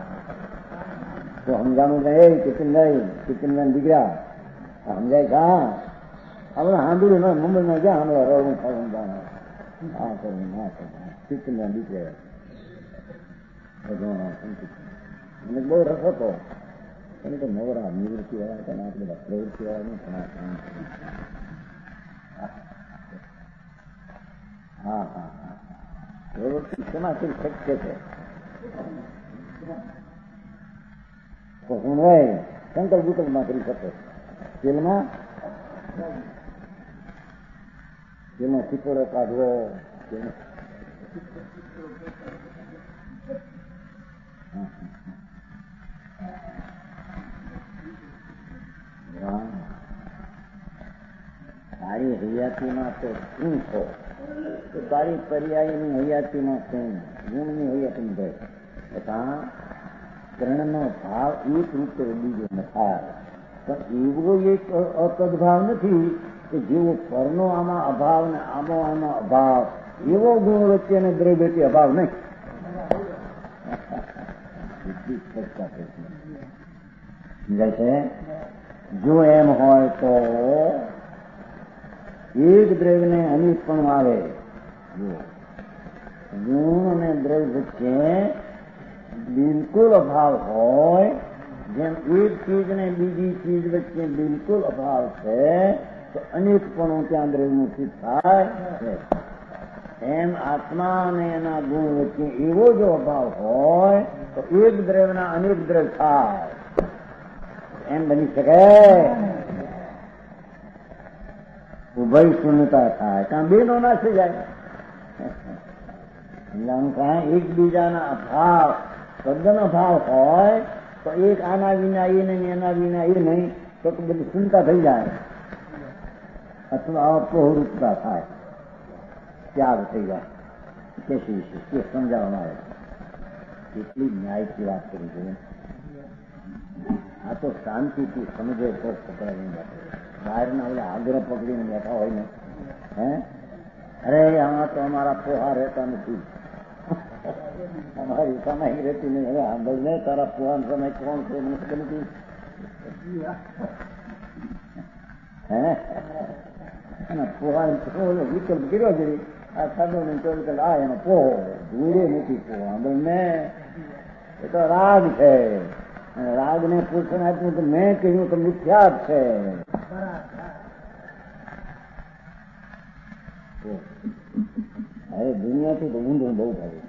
તો સમજાણું કે કિચનભાઈ દીકરા સમજાય કા આપણે સાંભળ્યું ના મુંબઈમાં જ્યાં હમણાં રડવું ખાવું આ કરવું ના કરવું કિચનભાઈ દીકરા મને બહુ રસ હતો. એને તો નવરા નિવૃત્તિ વાળા હતા આપણે બધા પ્રવૃત્તિ વાળા હા હા હા પ્રવૃત્તિ શેમાંથી શક્ય છે. તો હું હોય સંકલ્પ વિકલ્પમાં કરી શકે. તેલમાં ચીકોડો કાઢવો હા હયાતીમાં તો શું છો? તો તારી પર્યાયની હયાતીમાં શું? ગુણની હયાતી ભય તથા ત્રણનો ભાવ એક રૂપે બીજો ન થાય. પણ એવો એક અતદભાવ નથી કે જેવો પરનો આમાં અભાવ ને આમો આમાં અભાવ, એવો ગુણ વચ્ચે અને દ્રવ્ય વચ્ચે અભાવ નહીં. સમજાય છે? જો એમ હોય તો એક દ્રવ્યને અનેક પણ આવે. ગુણ અને દ્રવ્ય વચ્ચે બિલકુલ અભાવ હોય, જેમ એક ચીજ ને બીજી ચીજ વચ્ચે બિલકુલ અભાવ છે તો અનેક પણ ત્યાં દ્રવ્યનું સિદ્ધ થાય છે. એમ આત્મા અને એના ગુણ વચ્ચે એવો જો અભાવ હોય તો એક દ્રવ્યના અનેક દ્રવ્ય થાય. એમ બની શકે? ઉભય શૂન્યતા થાય, ત્યાં બે નો ના થઈ જાય. એકબીજાના અભાવ, તદ્દન અભાવ હોય તો એક આના વિના એ નહીં, એના વિના એ નહીં, તો બધી શૂન્યતા થઈ જાય. અથવા અપહૃતતા થાય, ત્યાગ થઈ જાય. કે સમજાવવામાં આવે કેટલી ન્યાયથી વાત કરી છે. આ તો શાંતિથી સમજે તો પકડાવીને બેઠો. બહારના ઓલા આગ્રહ પકડીને બેઠા હોય ને, હે અરે આમાં તો અમારા પોહા રહેતા નથી, અમારી કમાઈ રહેતી નહીં. હવે આંબળ ને તારા પોહાનો સમય કોણ છે મને ખબર નથી. હે પોહા વિકલ્પ કર્યો છે આ સાધુ ને ચોવીસ કલાક આ એનો પોહો ધૂળે નથી. પોહો આંબળ ને એ તો રાગ છે. રાગ ને પૂછણ આપ્યું તો મેં કહ્યું તો મિથ્યા જ છે. હવે દુનિયાથી તો ઊંધું બહુ ભાવ્યું.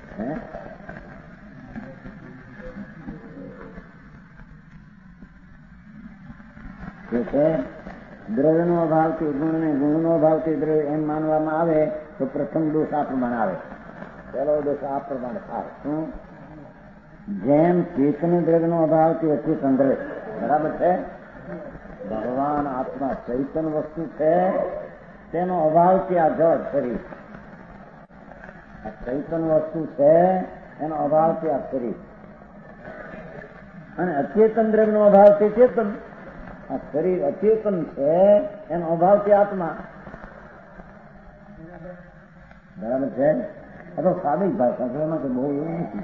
હે દ્રવ્ય નો અભાવથી ગુણ ને ગુણ નો અભાવથી દ્રવ્ય એમ માનવામાં આવે તો પ્રથમ દોષ આ પ્રમાણે આવે. પહેલો દોષ આ પ્રમાણે થાય. શું? જેમ ચેતન દ્રવ્ય નો અભાવથી અચેતન દ્રવ્ય. બરાબર છે? ભગવાન આત્મા ચૈતન વસ્તુ છે, તેનો અભાવથી આ જળ શરીર. આ ચૈતન વસ્તુ છે એનો અભાવથી આ શરીર. અને અચેતન દ્રવ્ય નો અભાવથી ચેતન. આ શરીર અચેતન છે એનો અભાવથી આત્મા. બરાબર છે? આ તો સાદી ભાષા છે, એમાં તો બહુ એવું નથી.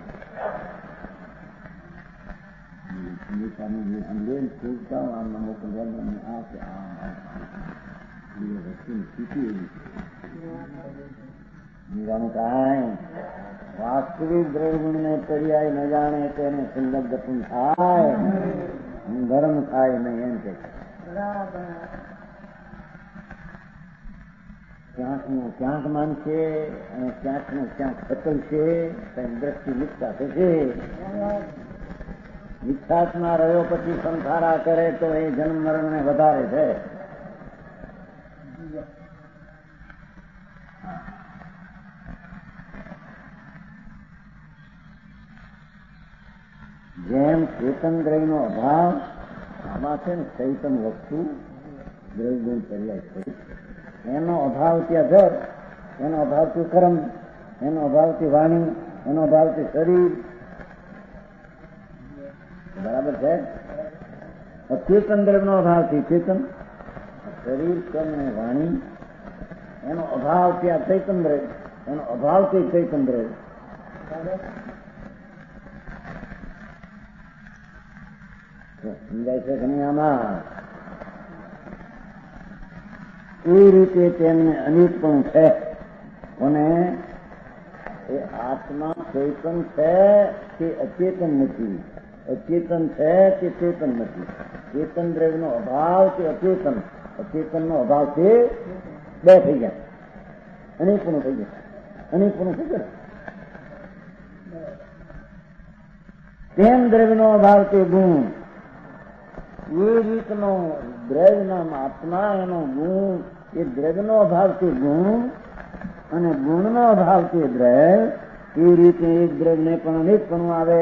વાસ્તવિક દ્રવ્ય ને પર્યાય ન જાણે તેને સંલગ્ન થાય, ધર્મ થાય નહીં. એમ કે ક્યાંકનું ક્યાંક માનશે અને ક્યાંકનું ક્યાંક બદલશે, દ્રષ્ટિ મિથ્યા થશે. મિથ્યાત્મા રહ્યો પછી સંસારા કરે તો એ જન્મ મરણ ને વધારે છે. જેમ ચેતન દ્રવ્ય નો અભાવ આમાં છે ને, ચૈતન વસ્તુ દ્રવ્ય પર્યાય છે. એનો અભાવ ત્યાં જળ, એનો અભાવથી કર્મ, એનો અભાવથી વાણી, એનો અભાવથી શરીર. બરાબર છે? અચેતન દ્રવ્ય નો અભાવથી ચેતન, શરીર, કર્મ અને વાણી, એનો અભાવ ત્યાં ચૈતન દ્રવ્ય, એનો અભાવથી ચૈતન દ્રવ્ય. સમજાય છે કે નહીં? આમાં એ રીતે તેમને અનેક પણ છે. અને એ આત્મા ચેતન છે કે અચેતન નથી, અચેતન છે કે ચેતન નથી. ચેતન દ્રવ્ય નો અભાવ કે અચેતન, અચેતન નો અભાવ છે. બે થઈ ગયા, અનેકપણું થઈ ગયા, અનેકપણું થઈ ગયા. તેમ દ્રવ્ય નો અભાવ તે ગુણ. એ રીતનો દ્રવ્ય નામ આત્મા, એનો ગુણ, એ દ્રવ્ય નો અભાવ તે ગુણ અને ગુણ નો અભાવ તે દ્રવ્ય. એ રીતે એક દ્રવ્ય ને પણ અનેકપણું આવે.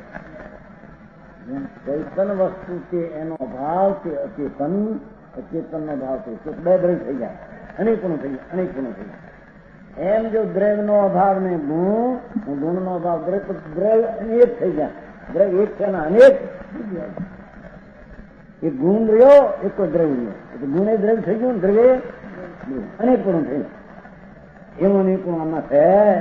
ચૈતન વસ્તુ છે એનો ભાવ તે અચેતન, અચેતન નો ભાવ તે બે દ્રવ્ય થઈ જાય. અનેકપણું થઈ ગયું, અનેકપણું થઈ ગયું. એમ જો દ્રવ્યનો અભાવ ને ગુણનો અભાવ, દ્રવ્ય એક થઈ ગયા. દ્રવ્ય એક છે ને અનેક. એક ગુણ રહ્યો, એક કોઈ દ્રવ્ય રહ્યો. એટલે ગુણ એ દ્રવ્ય થઈ ગયું, દ્રવ્ય અનેકપણું થઈ ગયું. એવું અનેકપણું આમાં છે.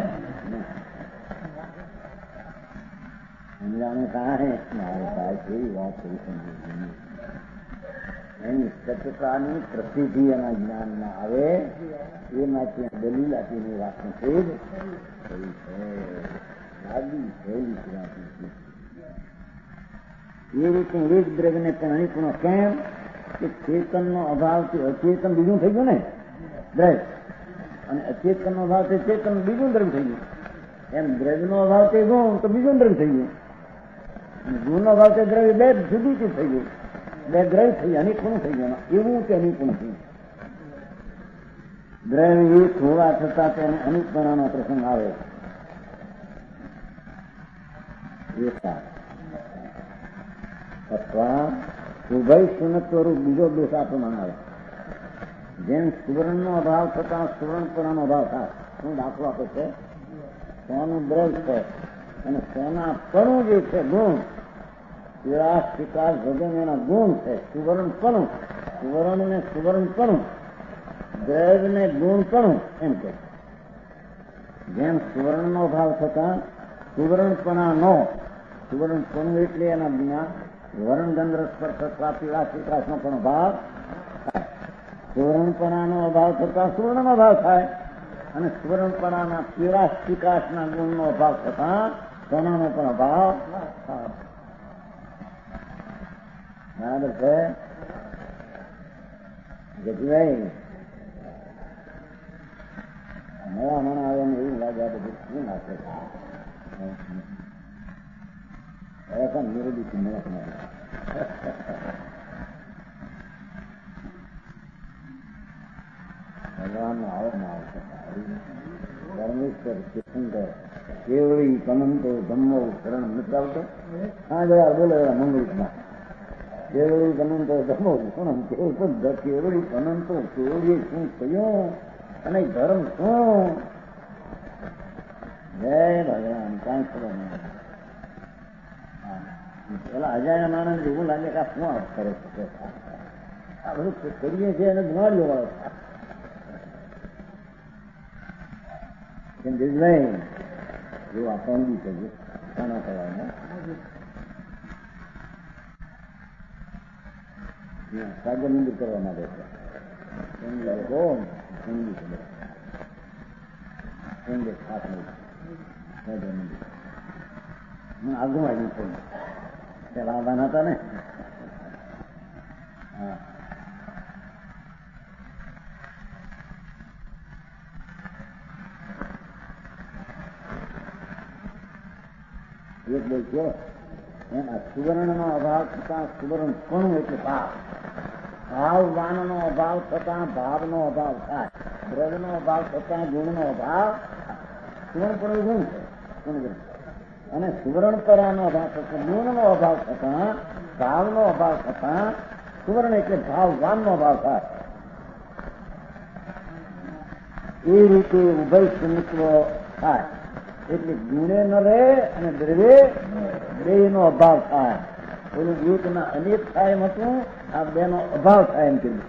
સમજાણું કાંઈ મારે સાહેબ એવી વાત કરી સમજી એની સત્યતાની પ્રસિદ્ધિ એના જ્ઞાનમાં આવે એ માટે દલીલ આપીની વાત નથી જ થઈ છે. લાગી થયેલી એ રીતે એક દ્રવ્યને પણ અનિપૂર્ણ કેમ કે ચેતનનો અભાવથી અચેતન બીજું થઈ ગયું ને દ્રવ્ય, અને અચેતનનો અભાવથી ચેતન બીજું દ્રવ્ય થઈ ગયું. એમ દ્રવ્યનો અભાવ તે ગુણ તો બીજું દ્રવ્ય થઈ ગયું, અને ગુણનો અભાવ તે દ્રવ્ય બે જુદી થઈ ગયું. બે દ્રવ્ય થઈ ગયા, અનિપૂર્ણ થઈ ગયા. એવું કે અનિપૂર્ણ થયું. દ્રવ્ય એક હોવા છતાં તેને અનુપૂર્ણનો પ્રસંગ આવે. અથવા ઉભય શૂન્યત્વરૂપ બીજો દોષ આ પ્રમાણે આવે. જેમ સુવર્ણનો અભાવ થતાં સુવર્ણપણાનો અભાવ થાય. શું દાખલો આપે છે? સોનું દ્રવ્ય છે અને સોનાપણું જે છે ગુણ, વિરાશ વિકાસ ભગન એના ગુણ છે. સુવર્ણપણું, સુવર્ણ ને સુવર્ણપણું, દ્રવ્ય ને ગુણપણું એમ કે. જેમ સુવર્ણનો ભાવ થતાં સુવર્ણપણાનો, સુવર્ણપણું એટલે એના જ્ઞાન વર્ણ ગંધ સ્પર્શ વિરાશ વિકાસનો પણ ભાવ થાય. સુવર્ણપણાનો અભાવ થતાં સુવર્ણનો ભાવ થાય, અને સુવર્ણપણાના વિરાશ વિકાસના ગુણનો અભાવ થતાં સોનાનો પણ અભાવ થાય. બરાબર છે? જગભાઈ નવા મણ આવે ને એવું લાગે આ બધું શું નાખે છે? નિરોધી મળે ભગવાન આવો ના આવશે. પરમેશ્વર સુંદર કેવળી કનંતો ધમ્મો શરણ નથી આવતો. હા જવા બોલે એવા મંગળમાં કેવળી કનંતો ધમ્મો શરણ કેવળી કનંતો કેવળી શું થયું અને ધર્મ શું? જય ભગવાન. કાંઈ ખબર નહીં. પેલા અજાણ્યા માણસ એવું લાગે કે આ શું આ કરે છે? આ બધું કરીએ છીએ અને ગુમાડ્યો વાળો દિલભાઈ એવું આપણું છે ખાના થવાના સાગર મંદિર કરવા માટે છે. આગળ આવ્યું છે પેલા આવવાના હતા ને. હા એક બોલશો એમ આ સુવર્ણનો અભાવ થતાં સુવર્ણપણું એટલે ભાવ, ભાવવાનનો અભાવ થતાં ભાવનો અભાવ થાય. દ્રવ્યનો અભાવ થતાં ગુણનો અભાવ. સુવર્ણપણું ગુણ છે, અને સુવર્ણપરાનો અભાવ થતાં ગુણનો અભાવ થતાં ભાવનો અભાવ થતાં સુવર્ણ એટલે ભાવવાનનો અભાવ થાય. એ રીતે ઉભય શૂન્યત્વ થાય. એટલે ગુણે ન રહે અને દ્રવ્ય બેનો અભાવ થાય. ઓલું એકના અનેક થાય એમ હતું, આ બેનો અભાવ થાય એમ કીધું.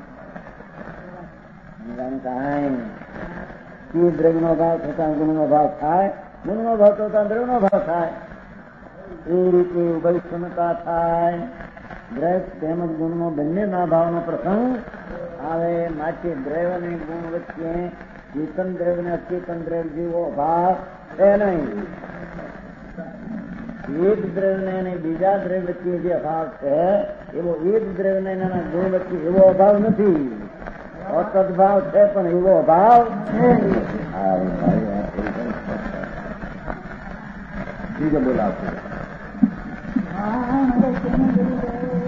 દ્રવ્યનો અભાવ થતા ગુણનો અભાવ થાય, ગુણનો અભાવ થતા દ્રવ્યનો અભાવ થાય. એ રીતે ઉભય શૂન્યતા થાય. દ્રવ્ય તેમજ ગુણનો બંનેના ભાવનો પ્રસંગ આવે. માટે દ્રવ્ય અને ગુણ વચ્ચે ચેતન દ્રવ્ય ને અચેતન દ્રવ્ય જેવો અભાવ છે નહીં. એક દ્રવ્ય અને બીજા દ્રવ્ય વચ્ચે જે અભાવ છે એવો એક દ્રવ્ય ને એના ગુણ વચ્ચે એવો અભાવ નથી. અતદભાવ છે પણ એવો અભાવ બીજો બોલાવશે.